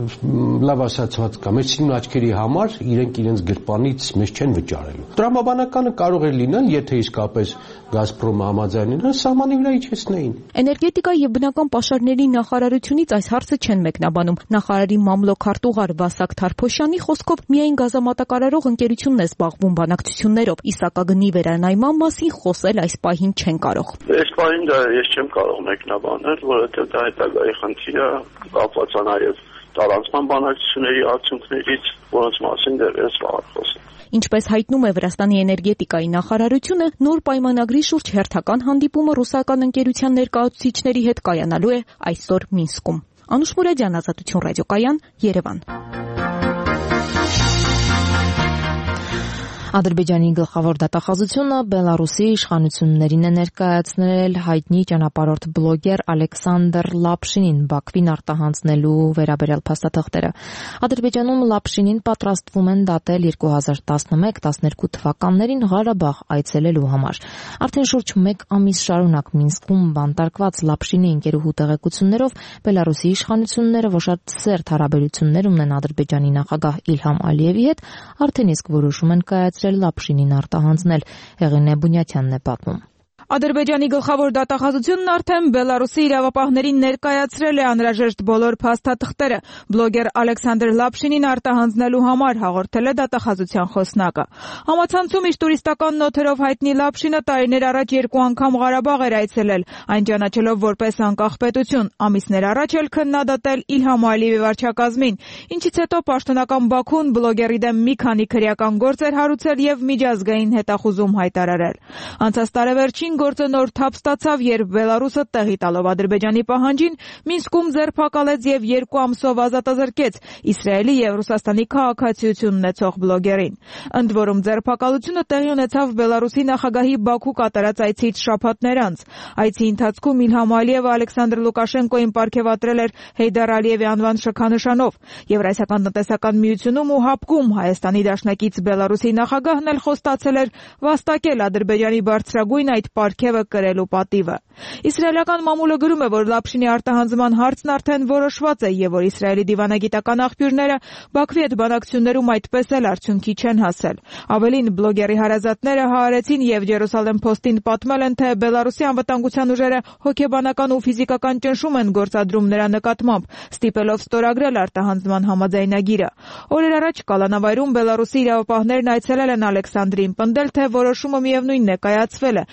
լավ ասացված կա, մեր սիրուն աչքերի համար իրենք իրենց գրպանից մեզ չեն վճարելու։ Տրամաբանականը կարող է լինել, եթե իսկապես Գազպրոմը համաձայնելա, սահմանի վրա իջեցնեին։ Էներգետիկա եւ բնական պաշարների նախարարությունից այս հարցը չեն մեկնաբանում։ Նախարարի մամլոք արտուղար Վասակ Թարփոշյանի խոսքով միայն գազամատակարարող ընկերությունն է զբաղվում բանակցություններով, իսակագնի վերանայման մասին խոսել այս պահին չեն կարող։ Այն դա ես չեմ կարող մեկնաբանել, որովհետև դա հետագայի խնդիր է, կապված է նաև տարանցման բանակցությունների արդյունքներից, որոնց մասին դեռևս վաղ խոսենք։ Ինչպես հայտնում է Վրաստանի էներգետիկայի նախարարությունը, նոր պայմանագրի շուրջ հերթական հանդիպումը ռուսական ընկերության ներկայացուցիչների հետ կայանալու է այսօր Մինսկում։ Անուշ Մուրադյան, Ազատություն ռադիոկայան, Երևան։ Ադրբեջանի գլխավոր դատախազությունը Բելարուսի իշխանություններին է ներկայացնել հայտնի ճանապարհորդ բլոգեր Ալեքսանդր Լապշինին Բաքվին արտահանձնելու վերաբերյալ փաստաթղթերը։ Ադրբեջանում Լապշինին պատրաստվում են դատել երկու հազար տասնմեկ տասներկու թվականներին Ղարաբաղ այցելելու համար։ Արդեն շուրջ մեկ ամիս շարունակ Մինսկում բանտարկված Լապշինի ընկերուհու տեղեկություններով Բելարուսի իշխանությունները ոչ շատ սերտ հարաբերություններ ունեն Ադրբեջանի նախագահ Իլհամ Ալիևի հետ, արդեն իսկ որոշում են կայացրել Լապշինին արտահանձնել։ Հեղինե Բունյաթյանն է պատմում։ Ադրբեջանի գլխավոր դատախազությունն արդեն Բելարուսի իրավապահներին ներկայացրել է անհրաժեշտ բոլոր փաստաթղթերը բլոգեր Ալեքսանդր Լապշինին արտահանձնելու համար, հաղորդել է դատախազության խոսնակը։ Համացանցում իր տուրիստական նոթերով հայտնի Լապշինը տարիներ առաջ երկու անգամ Ղարաբաղ էր այցելել, այն ճանաչելով որպես անկախ պետություն, ամիսներ առաջ էլ քննադատել Իլհամ Ալիևի վարչակազմին, ինչից հետո պաշտոնական Բաքուն բլոգերի դեմ մի քանի քրեական գործ էր հարուցել եւ միջազգային հետախուզում հայտարարել։ Անցած տարեվերջին գործը նոր թափ ստացավ, երբ Բելարուսը տեղի տալով Ադրբեջանի պահանջին Մինսկում ձերբակալեց եւ երկու ամսով ազատազրկեց Իսրայելի եւ Ռուսաստանի քաղաքացիություն ունեցող բլոգերին։ Ընդ որում ձերբակալությունը տեղի ունեցավ Բելարուսի նախագահի Բաքու կատարած այցից շաբաթներ անց։ Այցի ընթացքում Իլհամ Ալիևը Ալեքսանդր Լուկաշենկոին պարգևատրել էր Հեյդար Ալիևի անվան շքանշանով։ Եվրասիական տնտեսական միությունում ու հապկում Հայաստանի դաշնակից Բելարուսի նախագահն էլ խոստացել էր վաստակել Ադրբեջանի բարձրագույն այդ պարգևը կրելու պատիվը։ Իսրայելական մամուլը գրում է, որ Լապշինի արտահանձնման հարցն արդեն որոշված է եւ որ Իսրայելի դիվանագիտական աղբյուրները Բաքվի հետ բանակցություններում այդպես էլ արդյունքի չեն հասել։ Ավելին, բլոգերի հարազատները հայարեցին եւ Ջերուսալեմ Փոստին պատմել են, թե Բելարուսի անվտանգության ուժերը հոգեբանական ու ֆիզիկական ճնշում են գործադրում նրա նկատմամբ, ստիպելով ստորագրել արտահանձնման համաձայնագիրը։ Օրեր առաջ Կալանավայրում Բելարուսի իրավապահներն այցելել են Ալեքսանդրին, պնդել, թե որոշումը միևնույնն է կայացվել է, մինչդեռ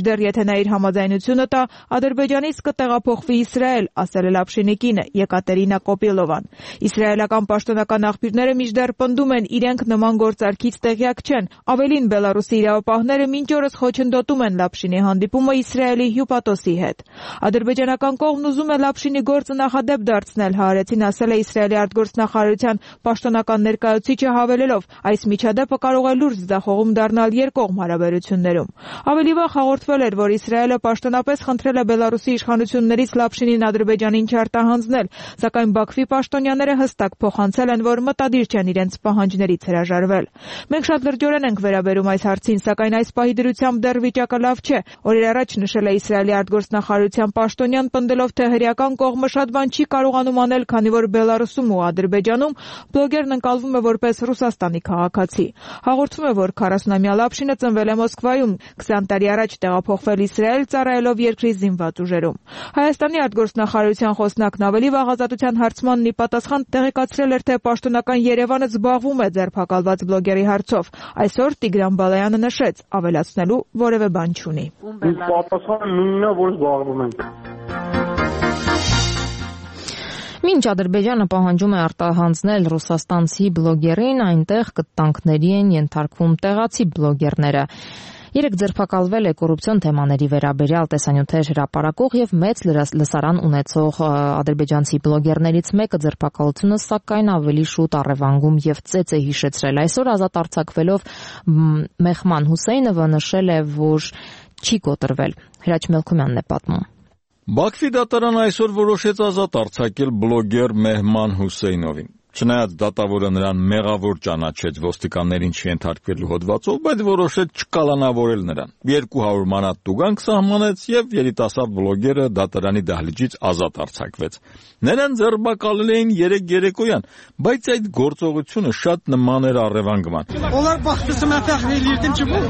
Մինչդեռ եթե նա իր համաձայնությունը տա, Ադրբեջանից կտեղափոխվի Իսրայել, ասել է Լապշինի կինը Եկատերինա Կոպիլովան։ Իսրայելական պաշտոնական աղբյուրները մինչդեռ պնդում են, իրենք նման գործարքից տեղյակ չեն։ Ավելին, Բելարուսի իրավապահները մինչ օրս խոչընդոտում են Լապշինի հանդիպումը Իսրայելի հյուպատոսի հետ։ Ադրբեջանական կողմն ուզում է Լապշինի գործը նախադեպ դարձնել, Հաարեցին ասել է Իսրայելի արտգործնախարարության պաշտոնական ներկայացուցիչը, հավելելով, այս միջադեպը կարող է լուրջ ձախողում դառնալ երկկողմ հարաբերություններում։ Ավելի վաղ հաղորդվել էր, որ Իսրայելը պաշտոնապես խնդրել է Բելարուսի իշխանություններից Լապշինին Ադրբեջանին չարտահանձնել, սակայն Բաքվի պաշտոնյաները հստակ փոխանցել են, որ մտադիր չեն իրենց պահանջներից հրաժարվել։ Մենք շատ լրջորեն ենք վերաբերում այս հարցին, սակայն այս պահի դրությամբ դեռ վիճակը լավ չէ։ Օրեր առաջ նշել է Իսրայելի արտգործնախարարության պաշտոնյան, պնդելով, թե հրեական կողմը շատ բան չի կարողանում անել, քանի որ Բելարուսում ու Ադրբեջանում բլոգերն ընկալվում է որպես Ռուսաստանի քաղաքացի։ Հաղորդվում է, որ քառասունամյա Լապշինը ծնվել է Մոսկվայում, քսան տարի առաջ տեղափոխվել Իսրայել, ծառայելով երկրի զինված ուժերում։ Հայաստանի արտգործնախարարության խոսնակն ավելի վաղ Ազատության հարցմանն ի պատասխան տեղեկացրել էր, թե պաշտոնական Երևանը զբաղվում է ձերբակալված բլոգերի հարցով։ Այսօր Տիգրան Բալայանը նշեց, ավելացնելու որևէ բան չունի։ Պատասխանը նույնն է, որ զբաղվում ենք։ Մինչ Ադրբեջանը պահանջում է արտահանձնել ռուսաստանցի բլոգերին, այնտեղ կտանքների են ենթարկվում տեղացի բլոգերները։ Երեք ձերբակալվել է կոռուպցիոն թեմաների վերաբերյալ տեսանյութեր հրապարակող եւ մեծ լսարան ունեցող ադրբեջանցի բլոգերներից մեկը ձերբակալությունը սակայն ավելի շուտ առևանգում եւ ծեծ է հիշեցրել։ Այսօր ազատ արձակվելով Մեհման Հուսեյնովը նշել է, որ չի կոտրվել։ Հրաչ Մելքումյանն է պատմում։ Բաքվի դատարանը այսօր որոշեց ազատ արձակել բլոգեր Մեհման Հուսեյնովին։ Չնայած դատավորը նրան մեղավոր ճանաչեց ոստիկաններին չենթարկվելու հոդվածով, բայց որոշեց չկալանավորել նրան։ երկու հարյուր մանատ տուգանք սահմանեց եւ երիտասարդ բլոգերը դատարանի դահլիճից ազատ արձակվեց։ Նրան ձերբակալել էին երեք երեկոյան, բայց այդ գործողությունը շատ նման էր առևանգման։ Onlar baxdısı mən fəxr eləyirdim ki, bu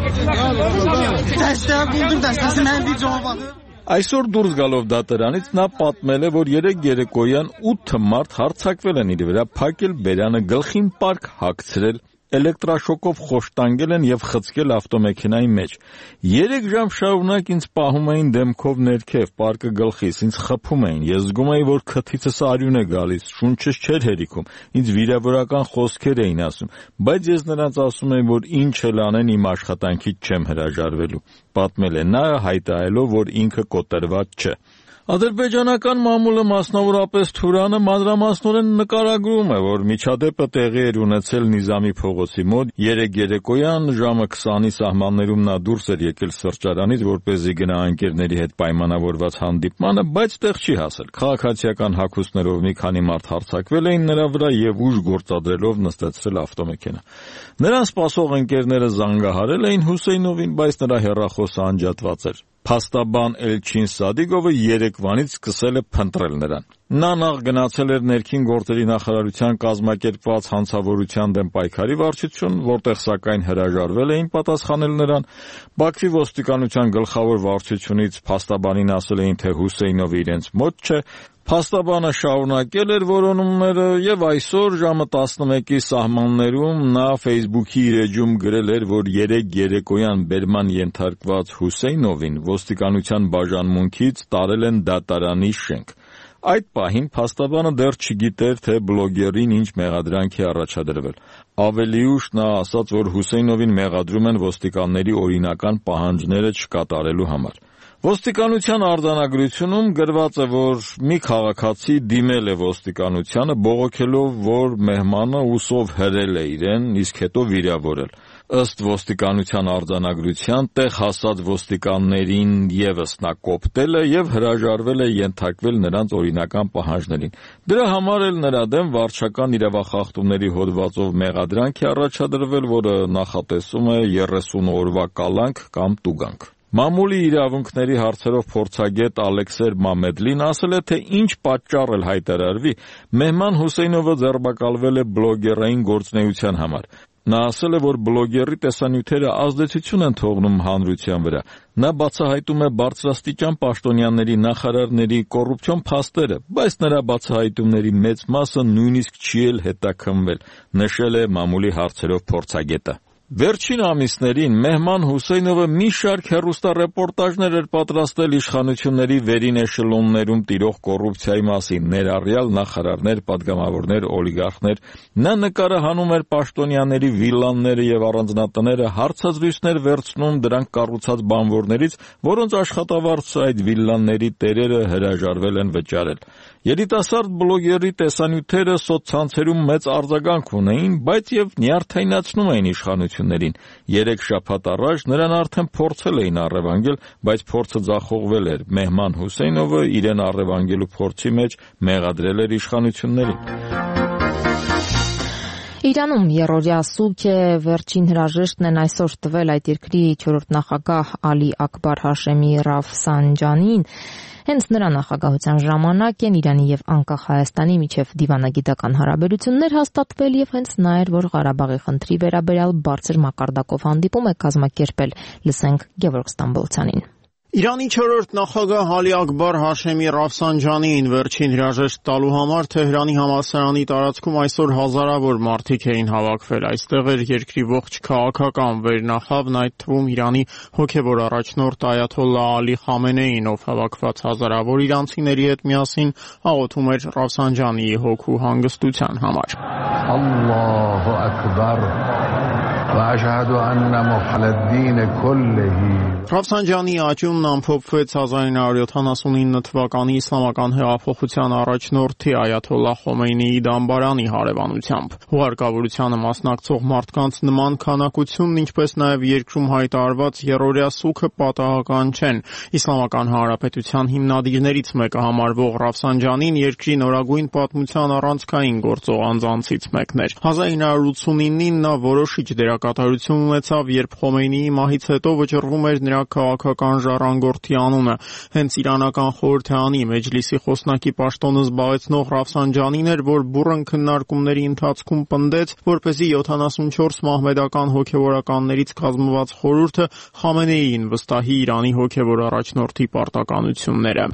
dəstəyə buldum, dəstəsi mənim videoma. Այսօր դուրս գալով դատարանից նա պատմել է, որ երեք երեկոյան ութ մարդ հարձակվել են իր վրա, փակել բերանը, գլխին պարկ հագցրել, էլեկտրաշոկով խոշտանգել են եւ խցկել ավտոմեքենայի մեջ։ երեք ժամ շարունակ ինձ պահում էին դեմքով ներքև, պարկը գլխիս, ինձ խփում էին։ Ես զգում էի, որ քթիցս արյուն է գալիս, շունչս չէր հերիքում, ինձ վիրավորական խոսքեր էին ասում, բայց ես նրանց ասում էի, որ ինչ էլ անեն իմ աշխատանքից չեմ հրաժարվելու։ Պատմել է նա, հայտարարելով, որ ինքը կոտրված չէ։ Ադրբեջանական մամուլը, մասնավորապես Թուրանը, մանրամասնորեն նկարագրում է, որ միջադեպը տեղի էր ունեցել Նիզամի փողոցի մոտ, երեք երեկոյան ժամը քսանի սահմաններում նա դուրս էր եկել սրճարանից, որպեսզի գնա ընկերների հետ պայմանավորված հանդիպմանը, բայց տեղ չի հասել։ Քաղաքացիական հագուստներով մի քանի մարդ հարձակվել էին նրա վրա եւ ուժ գործադրելով նստեցրել ավտոմեքենա։ Նրան սպասող ընկերները զանգահարել էին Հուսեյնովին, բայց նրա հեռախոսը անջատված էր։ Փաստաբան Էլչին Սադիգովը երեկվանից սկսել է փնտրել նրան։ Նա նախ գնացել էր ներքին գործերի նախարարության կազմակերպված հանցավորության դեմ պայքարի վարչություն, որտեղ սակայն հրաժարվել էին պատասխանել նրան։ Բաքվի ոստիկանության գլխավոր վարչությունից փաստաբանին ասել էին, թե Հուսեյնովը իրենց մոտ չէ։ Փաստաբանը շարունակել էր որոնումները եւ այսօր ժամը տասնմեկի սահմաններում նա Facebook-ի իր էջում գրել էր, որ երեք երեկոյան բերման ենթարկված Հուսեյնովին ոստիկանության բաժանմունքից տարել են դատարանի շենք։ Այդ պահին փաստաբանը դեռ չգիտեր, թե բլոգերին ինչ մեղադրանք է առաջադրվել։ Ավելի ուշ նա ասաց, որ Հուսեյնովին մեղադրում են ոստիկանների օրինական պահանջները չկատարելու համար։ Ոստիկանության արձանագրությունում գրված է, որ մի քաղաքացի դիմել է ոստիկանությանը, բողոքելով, որ Մեհմանը ուսով հրել է իրեն, իսկ հետո վիրավորել։ Ըստ ոստիկանության արձանագրության, տեղ հասած ոստիկաններին ևս նա կոպտել է եւ հրաժարվել է ենթարկվել նրանց օրինական պահանջներին։ Դրա համար էլ նրա դեմ վարչական իրավախախտումների հոդվածով մեղադրանք է առաջադրվել, որը նախատեսում է երեսուն օրվա կալանք կամ տուգանք։ Մամուլի իրավունքների հարցերով փորձագետ Ալեքսեյ Մամեդլին ասել է, թե ինչ պատճառ էլ հայտարարվի, Մեհման Հուսեյնովը ձերբակալվել է բլոգերային գործունեության համար։ Նա ասել է, որ բլոգերի տեսանյութերը ազդեցություն են թողնում հանրության վրա։ Նա բացահայտում է բարձրաստիճան պաշտոնյաների, նախարարների կոռուպցիոն փաստերը, բայց նրա բացահայտումների մեծ մասը նույնիսկ չի էլ հետաքննվել, նշել է մամուլի հարցերով փորձագետը։ Վերջին ամիսներին Մեհման Հուսեյնովը մի շարք հեռուստառեպորտաժներ էր պատրաստել իշխանությունների վերին էշելոններում տիրող կոռուպցիայի մասին, ներառյալ նախարարներ, պատգամավորներ, օլիգարխներ։ Նա նկարահանում էր պաշտոնյաների վիլլաները եւ առանձնատները, հարցազրույցներ վերցնում դրանք կառուցած բանվորներից, որոնց աշխատավարձը այդ վիլլաների տերերը հրաժարվել են վճարել։ Երիտասարդ բլոգերի տեսանյութերը սոցցանցերում մեծ արձագանք ունեին, բայց եւ նյարդայնացնում էին իշխանություններին։ Երեք շաբաթ առաջ նրան արդեն փորձել էին առևանգել, բայց փորձը ձախողվել էր։ Մեհման Հուսեյնովը իրեն առևանգելու փորձի մեջ մեղադրել էր իշխանություններին։ Իրանում երրորդյա սուգ է, վերջին հրաժեշտն են այսօր տվել այդ երկրի չորրորդ նախագահ Ալի Ակբար Հաշեմի Ռաֆսանջանին։ Հենց նրա նախագահության ժամանակ են Իրանի եւ անկախ Հայաստանի միջև դիվանագիտական հարաբերություններ հաստատվել եւ հենց նա էր, որ Ղարաբաղի խնդրի վերաբերյալ բարձր մակարդակով հանդիպում է կազմակերպել։ Լսենք Գևորգ Ստամբոլցյանին։ Իրանի չորրորդ նախագահ Ալի Ակբար Հաշեմի Ռաֆսանջանիին վերջին հրաժեշտ տալու համար Թեհրանի համալսարանի տարածքում այսօր հազարավոր մարդիկ էին հավաքվել։ Այստեղ էր երկրի ողջ քաղաքական վերնախավն, այդ թվում Իրանի հոգևոր առաջնորդ Այաթոլլահ Ալի Խամենեին, ով հավաքված հազարավոր իրանցիների հետ միասին աղոթում էր Ռաֆսանջանիի հոգու հանգստության համար։ Ալլահու ակբար وأشهد أن محل الدين كله Ռաֆսանջանի աճյունն ամփոփվեց հազար ինը հարյուր յոթանասունինը թվականի իսլամական հեղափոխության առաջնորդի Այաթոլլահ Խոմեյնիի դամբարանի հարևանությամբ։ Հուղարկավորությանը մասնակցող մարդկանց նման քանակությունն, ինչպես նաև երկրում հայտարարված երրորդյա սուգը պատահական չեն։ Իսլամական Հանրապետության հիմնադիրներից մեկը համարվող Ռաֆսանջանին երկրի նորագույն պատմության առանցքային գործող անձանցից մեկն էր։ հազար ինը հարյուր ութսունինին նա որոշիչ դերակատարություն ունեցավ, երբ Խոմեյնիի մահից հետո վճռվում էր նրա քաղաքական ժառանգորդի անունը։ Հենց իրանական խորհրդարանի մեջլիսի խոսնակի պաշտոնը զբաղեցնող Ռաֆսանջանին էր, որ բուռն քննարկումների ընթացքում պնդեց, որպեսզի յոթանասունչորս մահմեդական հոգևորականներից կազմված խորհուրդը Խամենեիին վստահի Իրանի հոգևոր առաջնորդի պարտականությունները։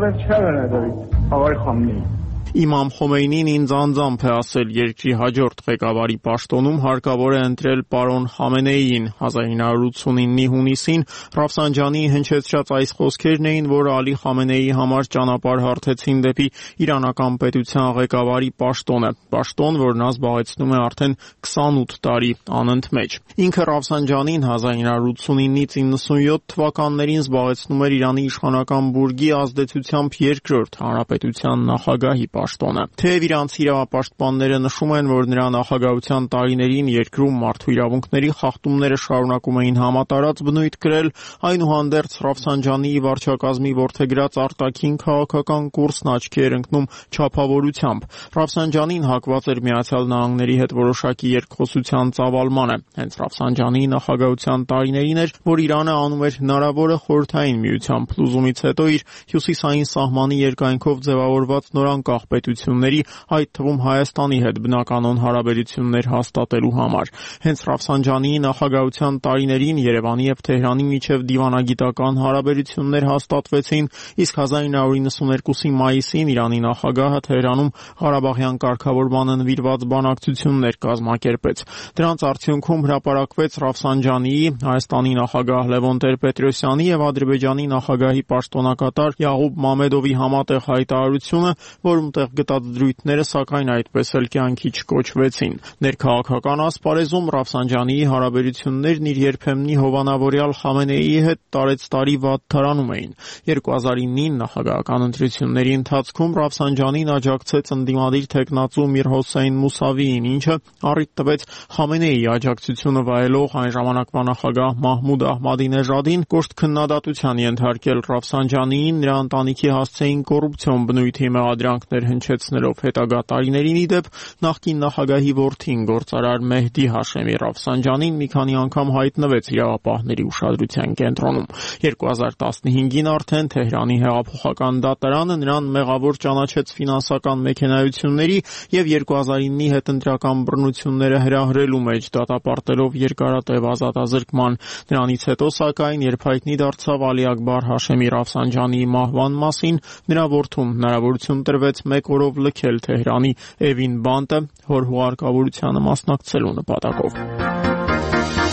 Իմամ Խոմեյնին ինձ անձամբ է ասել, երկրի հաջորդ ղեկավարի պաշտոնում հարկավոր է ընտրել պարոն Խամենեիին։ հազար ինը հարյուր ութսունինի հունիսին Ռաֆսանջանի հնչեցրած այս խոսքերն էին, որ Ալի Խամենեիի համար ճանապարհ հարթեցին դեպի իրանական պետության ղեկավարի պաշտոնը, պաշտոն, որ նա զբաղեցնում է արդեն քսանութ տարի անընդմեջ։ Ինքը Ռաֆսանջանին հազար ինը հարյուր ութսունինից իննսունյոթ թվականներին զբաղեցնում էր Իրանի իշխանական բուրգի ազդեցությամբ երկրորդ հանրապետության նախագահի պաշտոնը։ Թեև իրանցի իրավապաշտպանները նշում են, որ նրա նախագահության տարիներին երկրում մարդու իրավունքների խախտումները շարունակում էին համատարած բնույթ կրել, այնուհանդերձ Ռաֆսանջանիի վարչակազմի որդեգրած արտաքին քաղաքական կուրսն աչքի էր ընկնում չափավորությամբ։ Ռաֆսանջանին հակված էր Միացյալ Նահանգների հետ որոշակի երկխոսության ծավալմանը։ Հենց Ռաֆսանջանիի նախագահության տարիներին էր, որ Իրանը անում էր հնարավորը խորհրդային միության փլուզումից հետո իր հյուսիսային սահմանի երկայնքով ձևավորված նորանկախ պետությունների, այդ թվում Հայաստանի հետ բնականոն հարաբերություններ հաստատելու համար։ Հենց Ռաֆսանջանիի նախագահության տարիներին Երևանի եւ Թեհրանի միջև դիվանագիտական հարաբերություններ հաստատվեցին, իսկ հազար ինը հարյուր իննսուներկուսի մայիսին Իրանի նախագահը Թեհրանում Ղարաբաղյան կարգավորմանը նվիրված բանակցություններ կազմակերպեց։ Դրանց արդյունքում հրապարակվեց Ռաֆսանջանիի, Հայաստանի նախագահ Լևոն Տեր-Պետրոսյանի եւ Ադրբեջանի նախագահի պաշտոնակատար Յաղուբ Մամեդովի համատեղ հայտարարությունը, որում տեղ գտած դրույթները սակայն այդպես էլ կյանքի չկոչվեցին։ Ներքաղաքական ասպարեզում Ռաֆսանջանիի հարաբերություններն իր երբեմնի հովանավորյալ Խամենեիի հետ տարեցտարի վատթարանում էին։ երկու հազար իննին նախագահական ընտրությունների ընթացքում Ռաֆսանջանին աջակցեց ընդդիմադիր թեկնածու Միր Հոսեյն Մուսավիին, ինչը առիթ տվեց Խամենեիի աջակցությունը վայելող այն ժամանակվա նախագահ Մահմուդ Ահմադինեժադին կոշտ քննադատության ենթարկել Ռաֆսանջանիին, նրա ընտանիքի հասցեին կոռուպցիոն բնույթի մեղադրանքներ հնչեցնելով հետագա տարիներին։ Ի դեպ, նախկին նախագահի որդին գործարար Մեհդի Հաշեմի Ռաֆսանջանին մի քանի անգամ հայտնվեց իրավապահների ուշադրության կենտրոնում։ երկու հազար տասնհինգին արդեն Թեհրանի հեղափոխական դատարանը նրան մեղավոր ճանաչեց ֆինանսական մեքենայությունների եւ երկու հազար իննի հետընտրական բռնությունները հրահրելու մեջ, դատապարտելով երկարատև ազատազրկման։ Նրանից հետո, սակայն, երբ հայտնի դարձավ Ալի Ակբար Հաշեմի Ռաֆսանջանիի մահվան մասին, նրա որդուն հնարավորություն տրվեց մեկ օրով լքել Թեհրանի Էվին բանտը հոր հուղարկավորությանը մասնակցելու նպատակով։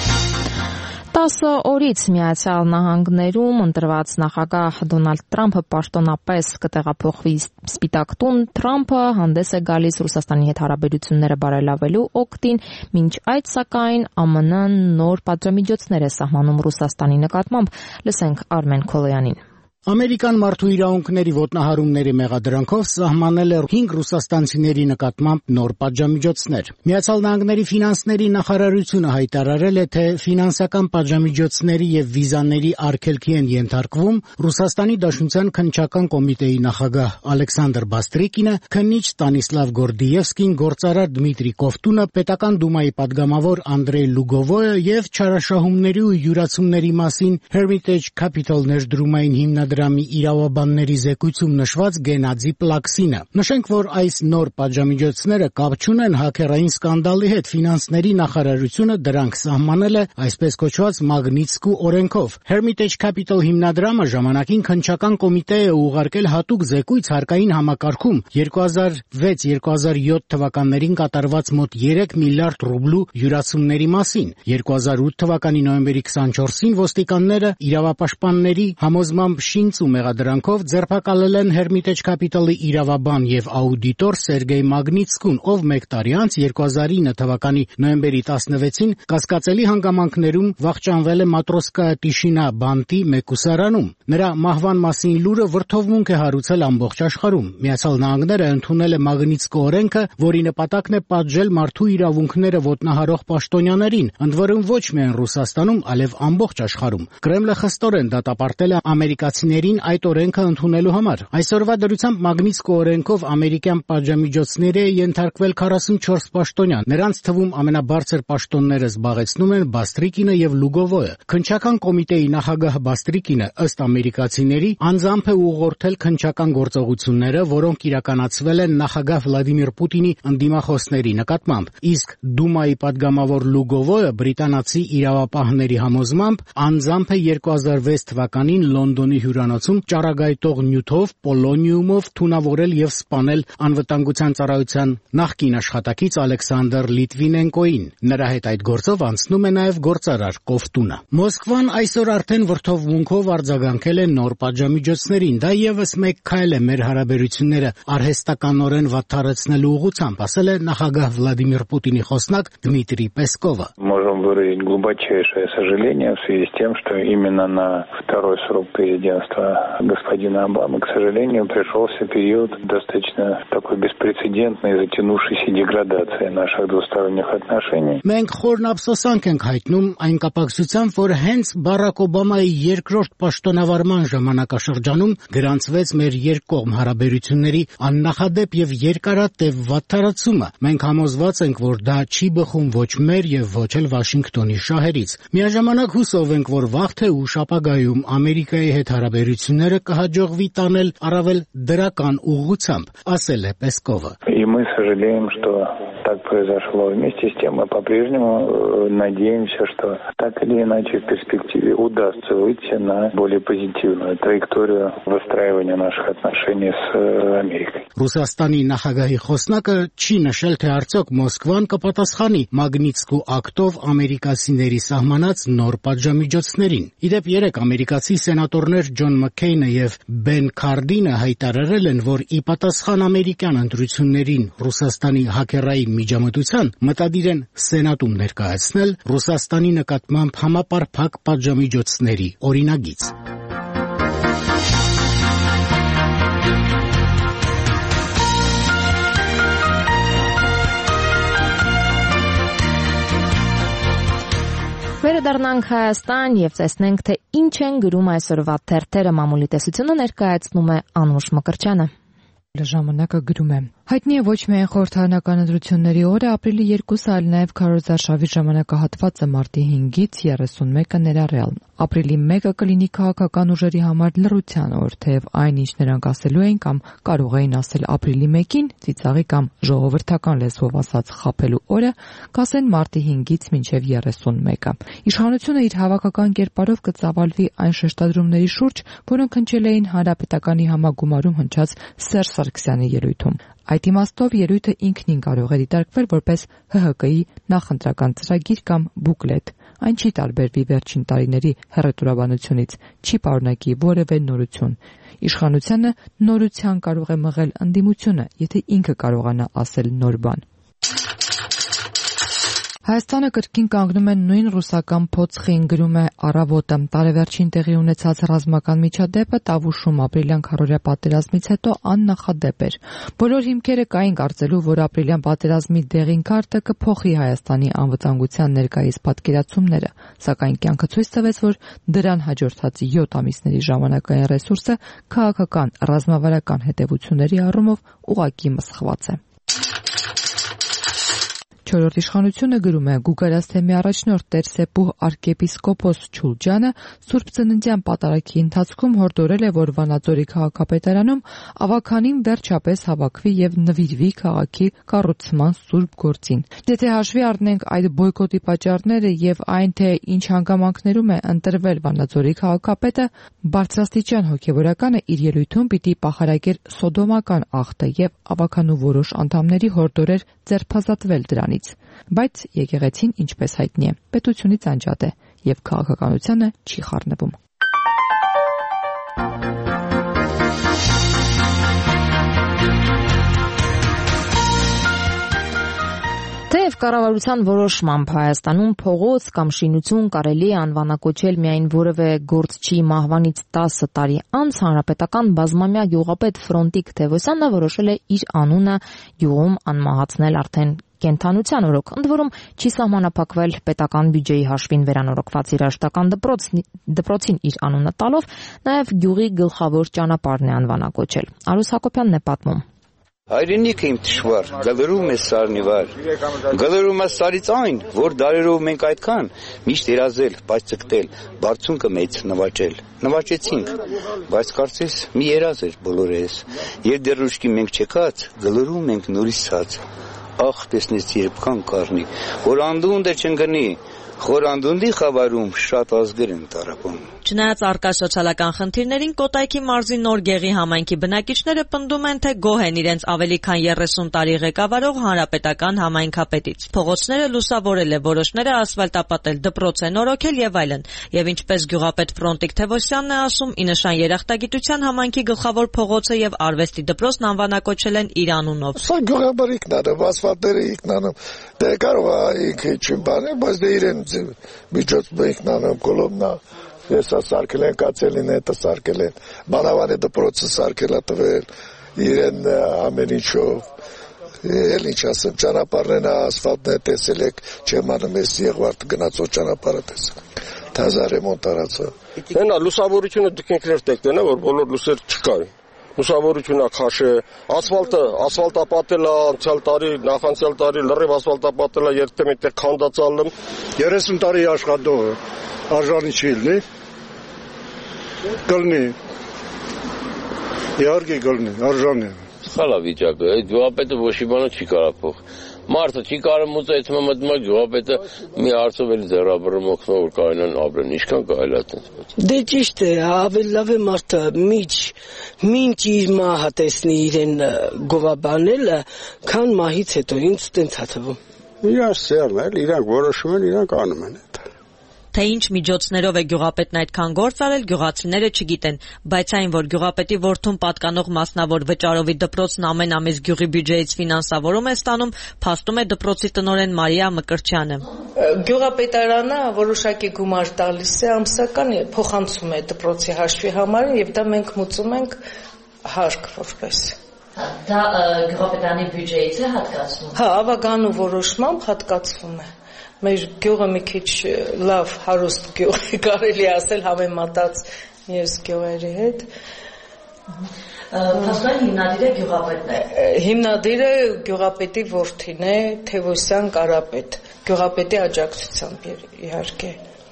տասը օրից Միացյալ Նահանգներում ընտրված նախագահ Դոնալդ Թրամփը պաշտոնապես կտեղափոխվի Սպիտակ տուն, Թրամփը հանդես է գալիս Ռուսաստանի հետ հարաբերությունները բարելավելու օգտին, մինչ այդ սակայն ԱՄՆ-ն նոր պատժամիջոցներ է սահմանում Ռուսաստանի նկատմամբ։ Լսենք Արմեն Քոլոյանին։ Ամերիկան մարդու իրավունքների ոտնահարումների մեղադրանքով սահմանել է հինգ ռուսաստանցիների նկատմամբ նոր պատժամիջոցներ։ Միացյալ Նահանգների ֆինանսների նախարարությունը հայտարարել է, թե ֆինանսական պատժամիջոցների եւ վիզաների արգելքի են ենթարկվում Ռուսաստանի Դաշնության քննչական կոմիտեի նախագահ Ալեքսանդր Բաստրիկինը, քննիչ Ստանիսլավ Գորդիևսկին, գործարար Դմիտրի Կովտունը, պետական դումայի падգամավոր Անդրեյ Լուգովոյը եւ չարաշահումների ու յուրացումների մասին Hermitage Capital ներդրումային հիմնադրամի Դրամի իրավաբանների զեկույցում նշված Գենադի Պլաքսինը։ Նշենք, որ այս նոր պատժամիջոցները կապ չունեն հաքերային սկանդալի հետ։ Ֆինանսների նախարարությունը դրանք սահմանել է այսպես կոչված Մագնիտսկու օրենքով։ Hermitage Capital հիմնադրամը ժամանակին քննչական կոմիտե է ուղարկել հատուկ զեկույց հարկային համակարգում երկու հազար վեց երկու հազար յոթ թվականներին կատարված մոտ երեք միլիարդ ռուբլու յուրացումների մասին։ երկու հազար ութ թվականի նոյեմբերի քսանչորսին ոստիկանները իրավապաշտպանների համոզմամբ ու մեղադրանքով ձերբակալել են Hermitage Capital-ի իրավաբան եւ աուդիտոր Սերգեյ Մագնիտսկուն, ով մեկ տարի անց երկու հազար ինը թվականի նոյեմբերի տասնվեցին կասկածելի հանգամանքներում վախճանվել է Մատրոսկայա Տիշինա բանտի մեկուսարանում։ Նրա մահվան մասին լուրը վրդովմունք է հարուցել ամբողջ աշխարհում։ Միացյալ Նահանգները ընդունել է Մագնիտսկու օրենքը, որի նպատակն է պատժել մարդու իրավունքները ոտնահարող պաշտոնյաներին, ընդ որում ոչ միայն Ռուսաստանում, այլև ամբողջ աշխարհում։ Կրեմլը խստորեն դատապարտել է ամերիկացիներին այդ օրենքը ընդունելու համար։ Այսօրվա դրությամբ Մագնիտսկու օրենքով ամերիկյան պատժամիջոցների է ենթարկվել քառասունչորս պաշտոնյա։ Նրանց թվում ամենաբարձր պաշտոնները զբաղեցնում են Բաստրիկինը եւ Լուգովոյը։ Քննչական կոմիտեի նախագահ Բաստրիկինը ըստ ամերիկացիների անձամբ է ուղղորդել քննչական գործողությունները, որոնք իրականացվել են նախագահ Վլադիմիր Պուտինի ընդդիմախոսների նկատմամբ, իսկ Դումայի падգամավոր Լուգովոյը բրիտանացի իրավապահների համոզմամբ անձամբ է երկու հազար վեց թվականին Լոնդոնի հյուրանոցում ճառագայթող նյութով պոլոնիումով թունավորել եւ սպանել անվտանգության ծառայության նախկին աշխատակից Ալեքսանդր Լիտվինենկոին։ Նրա հետ այդ գործով անցնում է նաեւ գործարար Կովտունը։ Մոսկվան այսօր արդեն վրդովմունքով արձագանքել է նոր պատժամիջոցներին։ Դա եւս մեկ քայլ է մեր հարաբերությունները արհեստականորեն վատթարեցնելու ուղղությամբ, ասել է նախագահ Վլադիմիր Պուտինի խոսնակ Դմիտրի Պեսկովը։ Можем выразить глубочайшее сожаление в связи с тем, что именно на второй срок президентства господина Обамы, к сожалению, пришелся период достаточно такой беспрецедентной, затянувшейся деградации наших двусторонних отношений. Մենք խորն ափսոսանք ենք հայտնում այն կապակցությամբ, որ հենց Բարակ Օբամայի երկրորդ պաշտոնավարման ժամանակաշրջանում գրանցվեց մեր երկկողմ հարաբերությունների աննախադեպ եւ երկարատև վատթարացումը։ Մենք համոզված ենք, որ դա չի բխում ոչ մեր եւ ոչ էլ Վաշինգտոնի շահերից։ Միաժամանակ հուսով ենք, որ վաղ թե ուշ ապագայում Ամերիկայի հետ հարաբերությունները կհաջողվի տանել առավել դրական ուղղությամբ, ասել է Պեսկովը։ И мы сожалеем, что так произошло. Вместе с тем мы по-прежнему надеемся, что так или иначе в перспективе удастся выйти на более позитивную траекторию выстраивания наших отношений с Америкой. Ռուսաստանի նախագահի խոսնակը չի նշել, թե արդյոք Մոսկվան կպատասխանի Մագնիտսկու ակտով ամերիկացիների սահմանած նոր պատժամիջոցներին։ Իդեպ երեք ամերիկացի սենատորներ Ջոն Մաքքեյնը եւ Բեն Քարդինը հայտարարել են, որ ի պատասխան ամերիկյան ընտրություններին Ռուսաստանի հակերային միջամտության մտադիր են սենատում ներկայացնել Ռուսաստանի նկատմամբ համապարփակ պատժամիջոցների օրինագիծ։ Վերադառնանք Հայաստան եւ տեսնենք, թե ինչ են գրում այսօրվա թերթերը։ Մամուլի տեսությունը ներկայացնում է Անուշ Մկրտչյանը։ Ժամանակը գրում է. Հայտնի է ոչ միայն խորհրդարանական ընտրությունների օրը, ապրիլի երկուսը, այլ նաև քարոզարշավի ժամանակահատվածը մարտի հինգից երեսունմեկը ներառյալ։ Ապրիլի մեկը կլինի քաղաքական ուժերի համար լռության օր, թեև այն, ինչ նրանք ասելու էին կամ կարող էին ասել ապրիլի մեկին, ծիծաղի կամ ժողովրդական լեզվով ասած խաբելու օրը, կասեն մարտի հինգից մինչև երեսունմեկը։ Իշխանությունը իր հավաքական կերպարով կծավալվի այն շեշտադրումների շուրջ, որոնք հնչել էին հանրապետականի համագումարում հնչած Սերժ Սարգսյանի ելույթում։ Այդ իմաստով ելույթը ինքնին կարող է դիտարկվել որպես ՀՀԿ-ի նախընտրական ծրագիր կամ բուկլետ։ Այն չի տարբերվի վերջին տարիների հեռուստաբանությունից, չի պարունակի որևէ նորություն։ Իշխանությանը նորության կարող է մղել ընդդիմությունը, եթե ինքը կարողանա ասել նոր բան։ Հայաստանը կրկին կանգնում է նույն ռուսական փոცხին, գրում է Առավոտը։ Տարեվերջին տեղի ունեցած ռազմական միջադեպը Տավուշում ապրիլյան քառորյա պատերազմից հետո աննախադեպ էր։ Բոլոր հիմքերը կային կարծելու, որ ապրիլյան պատերազմի դեղին քարտը կփոխի Հայաստանի անվտանգության ներկայիս պատկերացումները, սակայն կյանքը ցույց տվեց, որ դրան հաջորդած յոթ ամիսների ժամանակային ռեսուրսը քաղաքական, ռազմավարական հետևությունների առումով ուղղակի մսխված է։ Չորրորդ իշխանությունը գրում է Գուգարաս թեմի առաջնորդ Տեր-Սեպուհ arczepiskopos Չուլջյանը Սուրբ Ծննդյան պատարագի ընթացքում հորդորել է, որ Վանաձորի քաղաքապետարանում ավագանին վերջապես հավաքվի եւ նվիրվի քաղաքի կառուցման սուրբ գործին։ Եթե հաշվի առնենք այդ բոյկոտի պատճառները եւ այն, թե ինչ հանգամանքներում է ընտրվել Վանաձորի քաղաքապետը, բարձրաստիճան հոգեվորականը իր ելույթում պիտի պահարակեր սոդոմական ախտը եւ ավագանու որոշ անդամների հորդորեր ձերբազատվել դրանից։ Բայց եկեղեցին, ինչպես հայտնի է, պետությունից անջատ է եւ քաղաքականությանը չի խառնվում։ Թեև կառավարության որոշմամբ Հայաստանում փողոց կամ շինություն կարելի է անվանակոչել միայն որևէ գործչի մահվանից տասը տարի անց, հանրապետական բազմամյա գյուղապետ Ֆրոնտիկ Թևոսյանը որոշել է իր անունը գյուղում անմահացնել արդեն կենթանության օրոք, ընդ որում չի սահմանափակվել պետական բյուջեի հաշվին վերանորոգված երաժշտական դպրոցին իր անունը տալով, նաև գյուղի գլխավոր ճանապարհն է անվանակոչել։ Արուս Հակոբյանն է պատմում։ Հայրենիքը իմ թշվառ, գլորում է սարնիվար, գլորում է սարից այն, որ դարերով մենք այդքան միշտ երազել, բայց ցկտել, բարձունքը մեծ նվաճել, նվաճեցինք, բայց կարծես մի երազ էր բոլորես, եւ դեռ ուշքի մենք չեկած, գլորում ենք նորից ցած, ախ տեսնես երբքան կառնի, որ անդունդը չընկնի, խորանդունդի խավարում շատ ազգեր են տարապում։ Չնայած առկա սոցիալական խնդիրներին, Կոտայքի մարզի Նոր Գեղի համայնքի բնակիչները պնդում են, թե գոհ են իրենց ավելի քան երեսուն տարի ղեկավարող հանրապետական համայնքապետից։ Փողոցները լուսավորել է, որոշները ասֆալտապատել, դպրոց են նորոգել եւ այլն։ Եվ ինչպես գյուղապետ Ֆրոնտիկ Թևոսյանն է ասում, ի նշան երախտագիտության համայնքի գլխավոր փողոցը եւ արվեստի դպրոցն անվանակոչել են իր անունով։ Սա գյուղաբարիկն է, ասֆալտերը ինքնանում, դե կարող է ինքը չբանը, բայց դե իրեն միջոց մեկնանում կոլոմնա ես սարքել են կացելին հետը սարքել են բանավանի դպրոցը սարքել է տվել իրեն ամեն ինչով էլ ինչ ասեմ ճանապարհն ասֆալտն է տեսել եք չեմ անում ես Եղվարդ գնացող ճանապարհը տեսել թազա ռեմոնտ արածը այնա լուսավորությունը դուք ինքներ տեկնեն որ բոլոր լուսեր չկար լուսավորությունը քաշե ասֆալտը ասֆալտապատել է անցյալ տարի նախանցյալ տարի լրիվ ասֆալտապատել է երբեմն այդտեղ քանդածալում երեսուն տարի աշխատող արժանի չի լինի կլնի իհարկե կլնի արժանի սխալա վիճակը այդ գյուղապետը ոչ մի բանը չի կարող փոխ մարդը չի կարող մուծել մտնում է գյուղապետը մի հարցով էլ ձեռաբռնում օգնող որ կարողանան ապրեն ինչքան կարելի է այդպես դե ճիշտ է ավելի լավ է մարդը միջ մինչ իր մահը տեսնի իրեն գովաբանելը քան մահից հետո ինձ տենց է թվում իրանց սերն էլ իրանք որոշում են իրանք անում են Թե ինչ միջոցներով է գյուղապետն այդքան գործ արել, գյուղացիները չգիտեն, բայց այն, որ գյուղապետի որդուն պատկանող մասնավոր վճարովի դպրոցն ամեն ամիս գյուղի բյուջեից ֆինանսավորում է ստանում, փաստում է դպրոցի տնօրեն Մարիա Մկրտչյանը։ Գյուղապետարանը որոշակի գումար տալիս է ամսական, փոխանցում է դպրոցի հաշվի համար եւ դա մենք մուծում ենք հարկ որպես։ Դա գյուղապետարանի բյուջեից է հատկացվում։ Հա, ավագանու որոշմամբ հատկացվում է։ Մեր գյուղը մի քիչ լավ հարուստ գյուղ է կարելի ասել համեմատած մյուս գյուղերի հետ։ Փաստորեն հիմնադիրը գյուղապետն է։ Հիմնադիրը գյուղապետի որդին է, Թևոսյան Կարապետ, գյուղապետի աջակցությամբ իհարկե։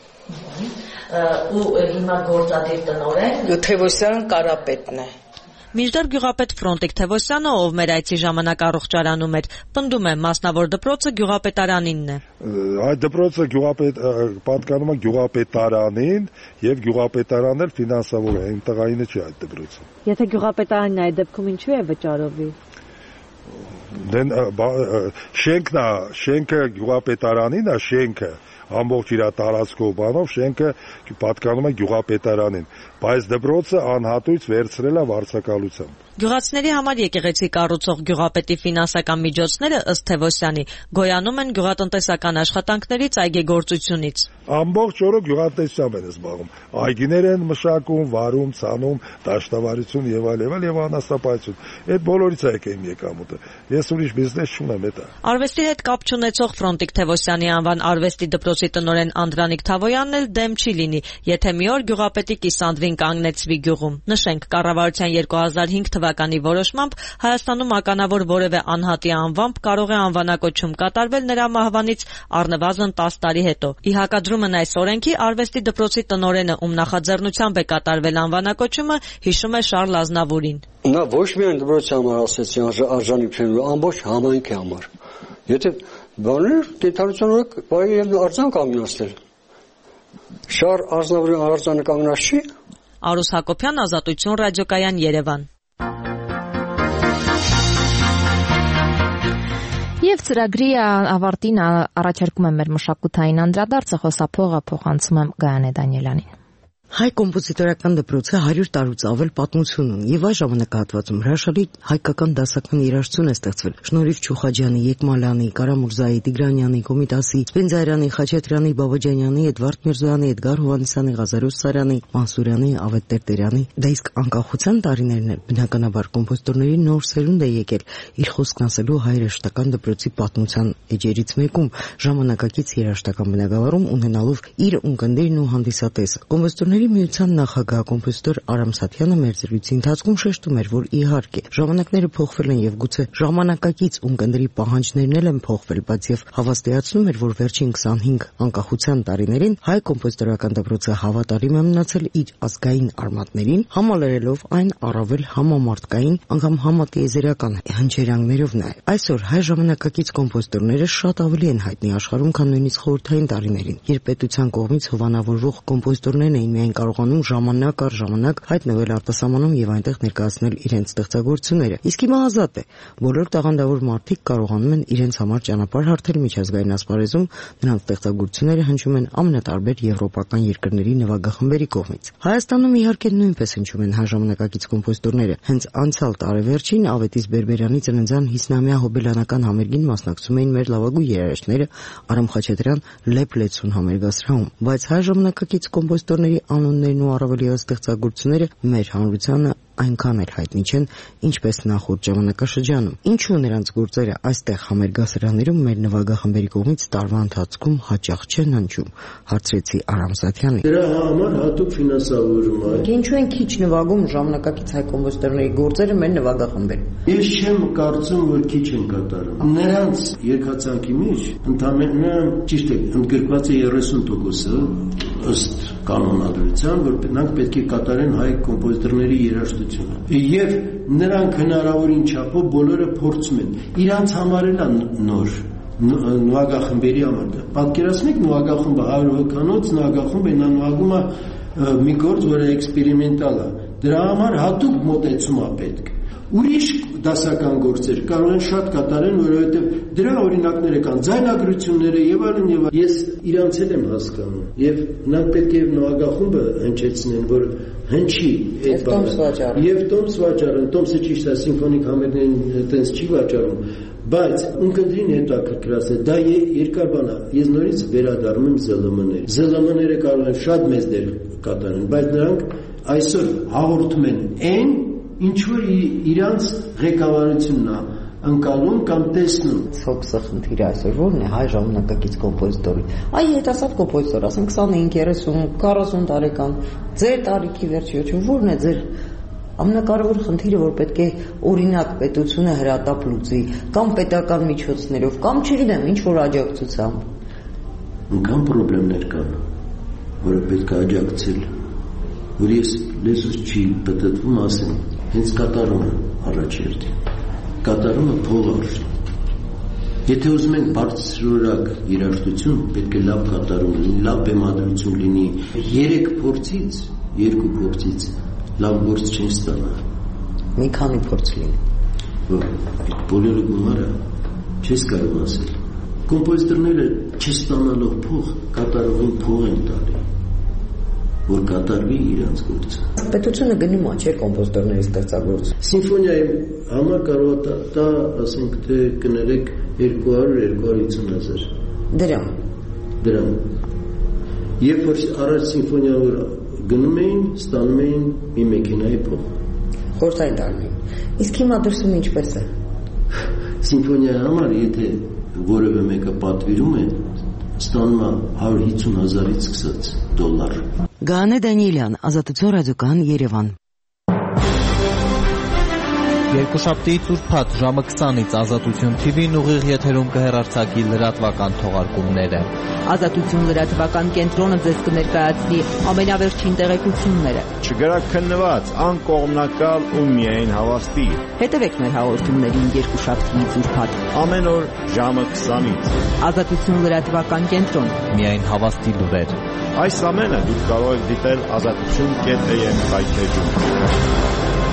Ու հիմա գործադիր տնօրեն Թևոսյան Կարապետն է։ Մինչդեռ գյուղապետ Ֆրոնտիկ Թևոսյանը, ով մեր այցի ժամանակ առողջարանում էր, պնդում է մասնավոր դպրոցը գյուղապետարանինն է։ Այդ դպրոցը գյուղապետ պատկանում է գյուղապետարանին եւ գյուղապետարանն էլ ֆինանսավոր է, այն տղայինը չի այդ դպրոցը։ Եթե գյուղապետարանն է այդ դեպքում ինչու է վճարովի։ Դեն շենքն է, շենքը գյուղապետարանին է, շենքը ամբողջ իր տարածքով բանով շենքը պատկանում է գյուղապետարանին, բայց դպրոցը անհատույց վերցրել է վարձակալությամբ։ Գյուղացիների համար եկեղեցի կառուցող գյուղապետի ֆինանսական միջոցները ըստ Թևոսյանի գոյանում են գյուղատնտեսական աշխատանքներից այգեգործությունից։ Ամբողջ օրը գյուղատնտեսությամբ են զբաղվում։ Այգիներ են մշակում, վարում, ցանում, դաշտավարություն եւ այլ եւ այլ եւ անաստապայություն։ Այդ բոլորից է եկել իմ եկամուտը։ Ես ուրիշ բիզնես չունեմ դա։ Արվեստի հետ կապ չունեցող Ֆրոնտիկ Թևոսյանի անվան արվեստի դպրոցի տնօրեն Անդրանիկ Թավոյանն էլ դեմ չի լինի, եթե մի օր գյուղապետի կիսանդրին կանգնեցվի գյուղում։ Նշենք, կառավարության երկու հազար հինգ թվականի որոշմամբ Հայաստանում ականավոր որևէ անհատի անվամբ կարող է անվանակոչում կատարվել նրա մահվանից առնվազն տասը տարի հետո։ Ի հակադրումն այս օրենքի արվեստի դպրոցի տնօրենը, ում նախաձեռնությամբ է կատարվել անվանակոչումը, հիշում է Շարլ Ազնավուրին։ Նա ոչ միայն դպրոցի համար ասեցի արժանիք չեն, ամբողջ համայնքի համար։ Եթե բաներ կենթանության օրը բարի եւ արձան կանգնացնել։ Շար Ազնավուրի արձանը կանգնած չի։ Արուս Հակոբյան, Ազատություն ռադիոկայան, Երևան։ Եվ ծրագրի ավարտին առաջարկում եմ մեր մշակութային անդրադարձը, խոսափողը փոխանցում եմ Գայանե Դանիելյանին։ Հայ կոմպոզիտորական դպրոցը հարյուր տարուց ավել պատմություն ունի եւ այս ժամանակահատվածում հրաշալի հայկական դասական երաժշտություն է ստեղծվել։ Շնորհիվ Չուխաջյանի, Եկմալյանի, Կարամուրզայի, Տիգրանյանի, Կոմիտասի, Սպենզայրյանի, Խաչատրյանի, Բաբաջանյանի, Էդվարդ Միրզոյանի, Էդգար Հովհաննիսյանի, Ղազարոս Սարյանի, Մանսուրյանի, Ավետ Տերտերյանի։ Դա իսկ անկախության տարիներն էլ բնականաբար կոմպոզիտորների նոր սերունդ է եկել իր խոսքն ասելու հայ երաժշտական դպրոցի պատմության էջերից մեկում ժամանակակից երաժշտական բնագավառում ունենալով իր ունկնդիրն ու հանդիսատեսը։ Կոմպոզիտորների միության նախագահ կոմպոզիտոր Արամ Սաթյանը մեր զրույցի ընթացքում շեշտում էր, որ իհարկե ժամանակները փոխվել են եւ գուցե ժամանակակից ունկնդրի պահանջներն էլ են փոխվել, բայց եւ հավաստիացնում էր, որ վերջին քսանհինգ անկախության տարիներին հայ կոմպոզիտորական դպրոցը հավատարիմ է մնացել իր ազգային արմատներին, համալրելով այն առավել համամարտկային, անգամ համատիեզերական հնչերանգներով նաեւ։ Այսօր հայ ժամանակակից կոմպոզիտորները շատ ավելի են հայտնի աշխարհում, քան նույնիսկ խորհրդային տարիներին, երբ պետության կողմից հովանավորվող կոմպոզիտորներն էին միայն կարողանում ժամանակ առ ժամանակ հայտնվել արտասահմանում եւ այնտեղ ներկայացնել իրենց ստեղծագործությունները։ Իսկ հիմա ազատ է։ Բոլոր տաղանդավոր մարդիկ կարողանում են իրենց համար ճանապարհ հարթել միջազգային ասպարեզում, նրանց ստեղծագործությունները հնչում են ամենատարբեր եվրոպական երկրների նվագախմբերի կողմից։ Հայաստանում իհարկե նույնպես հնչում են հայ ժամանակակից կոմպոզիտորները։ Հենց անցյալ տարեվերջին Ավետիս Բերբերյանի ծննդյան հիսնամյա հոբելյանական համերգին մասնակցում էին մեր լավագույն երաժիշտները Արամ Խաչատրյան, Լեփ Լեցուն համերգասրահում։ Բայց հայ ժամանակակից կոմպոզիտորների անուններն ու առավել ևս ստեղծագործությունները մեր հանրությանը այնքան էլ հայտնի չեն, ինչպես նախորդ ժամանակաշրջանում։ Ինչու նրանց գործերը այստեղ համերգասրահներում մեր նվագախմբերի կողմից տարվա ընթացքում հաճախ չեն հնչում, հարցրեցի Արամ Սաթյանին։ Դրա համար հատուկ ֆինանսավորում է։ Ինչու են քիչ նվագում ժամանակակից հայ կոմպոզիտորների գործերը մեր նվագախմբերում։ Ես չեմ կարծում, որ քիչ են կատարում։ Նրանց երկացանքի մեջ ընդամենը ճիշտ է, ընդգրկված է երեսուն տոկոսը ըստ կանոնադրության, որ նրանք պետք է կատարեն հայ կոմպոզիտորների երաժշտությունը։ Եվ նրանք հնարավորին չափով բոլորը փորձում են։ Իրանց համար էլ նոր նվագախմբերի համար։ Պատկերացնեք նվագախումբը հարյուր հոգանոց նվագախումբ է, նա նվագում է մի գործ, որը էքսպերիմենտալ է։ Դրա համար հատուկ մոտեցում է պետք։ Ուրիշ դասական գործեր կարող են շատ կատարեն, որովհետև դրա օրինակները կան, ձայնագրությունները եւ այլն եւ այլն։ Ես իրանց էլ եմ հասկանում եւ նրանք պետք է նվագախումբը հնչեցնեն, որ հնչի այդ բանը։ Եվ Տոմս վաճառեն, Տոմսը ճիշտ է, սիմֆոնիկ համերգներին այդպես չի վաճառում, բայց ունկնդրին հետաքրքրացնել, դա երկար բան է։ Ես նորից վերադառնում եմ ԶԼՄ-ներ։ ԶԼՄ-ները կարող են շատ մեծ դեր կատարեն, բայց նրանք այսօր հաղորդում են այն, ինչ որ իրանց ղեկավարությունն է ընկալում կամ տեսնում։ Սոքսը խնդիրը այսօր ո՞րն է հայ ժամանակակից կոմպոզիտորի։ Այ երիտասարդ կոմպոզիտոր, ասենք քսանհինգ, երեսուն, քառասուն տարեկան, ձեր տարիքի վերջի, ո՞րն է ձեր ամենակարևոր խնդիրը, որ պետք է օրինակ պետությունը հրատապ լուծի, կամ պետական միջոցներով, կամ չգիտեմ, ինչ որ աջակցությամբ։ Անկամ խնդիրներ կան, որը պետք է աջակցել, որ ես լեզուս չի պատտվում ասեմ, հենց կատարումը առաջերտին։ Կատարումը փողարժ։ Եթե ուզում ենք բարձրորակ երաժշտություն, պետք է լավ կատարում լինի, լավ բեմադրություն լինի։ Երեք փորձից, երկու փորձից լավ գործ չեն ստանա։ Մի քանի փորձ լինի։ որ բոլորը գումարը չես կարող ասել։ Կոմպոզիտորները չստանալով փող կատարողին փող են տալի, որ կատարվի իրանց գործը։ Պետությունը գնում է, չէ, կոմպոզիտորների ստեղծագործ։ Սիմֆոնիայի համար կարող է տա, ասենք թե կներեք երկու հարյուր երկու հարյուր հիսուն հազար դրամ։ Դրամ։ Երբ որ առաջ սիմֆոնիա որ գնում էին, ստանում էին մի մեքենայի փող։ Խորհրդային տարին։ Իսկ հիմա դրսում ինչպես է։ Սիմֆոնիայի համար եթե որևէ մեկը պատվիրում է, ստանում է հարյուր հիսուն հազարից սկսած դոլար։ Գանե Դանիելյան, Ազատություն ռադիոկայան, Երևան։ Երկուշաբթիից ուրբաթ ժամը քսանից Ազատություն թի վին ուղիղ եթերում կհեռարձակի լրատվական թողարկումները։ Ազատություն լրատվական կենտրոնը ձեզ կներկայացնի ամենավերջին տեղեկությունները։ Չգրակ քննված, անկողմնակալ ու միայն հավաստի։ Հետևեք մեր հաղորդումներին երկուշաբթիից ուրբաթ ամեն օր ժամը քսանից։ Ազատություն լրատվական կենտրոն։ Միայն հավաստի լուրեր։ Այս ամենը դուք կարող եք դիտել ազատություն կետ էյ էմ կայքեջում։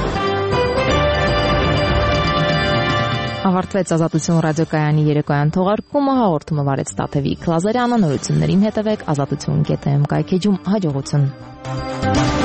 Ավարտվեց Ազատություն ռադիոկայանի երեկոյան թողարկումը, հաղորդումը վարեց Տաթևիկ Լազարյանը, նորություններին հետևեք ազատություն կետ էյ էմ կայքեջում, հաջողություն։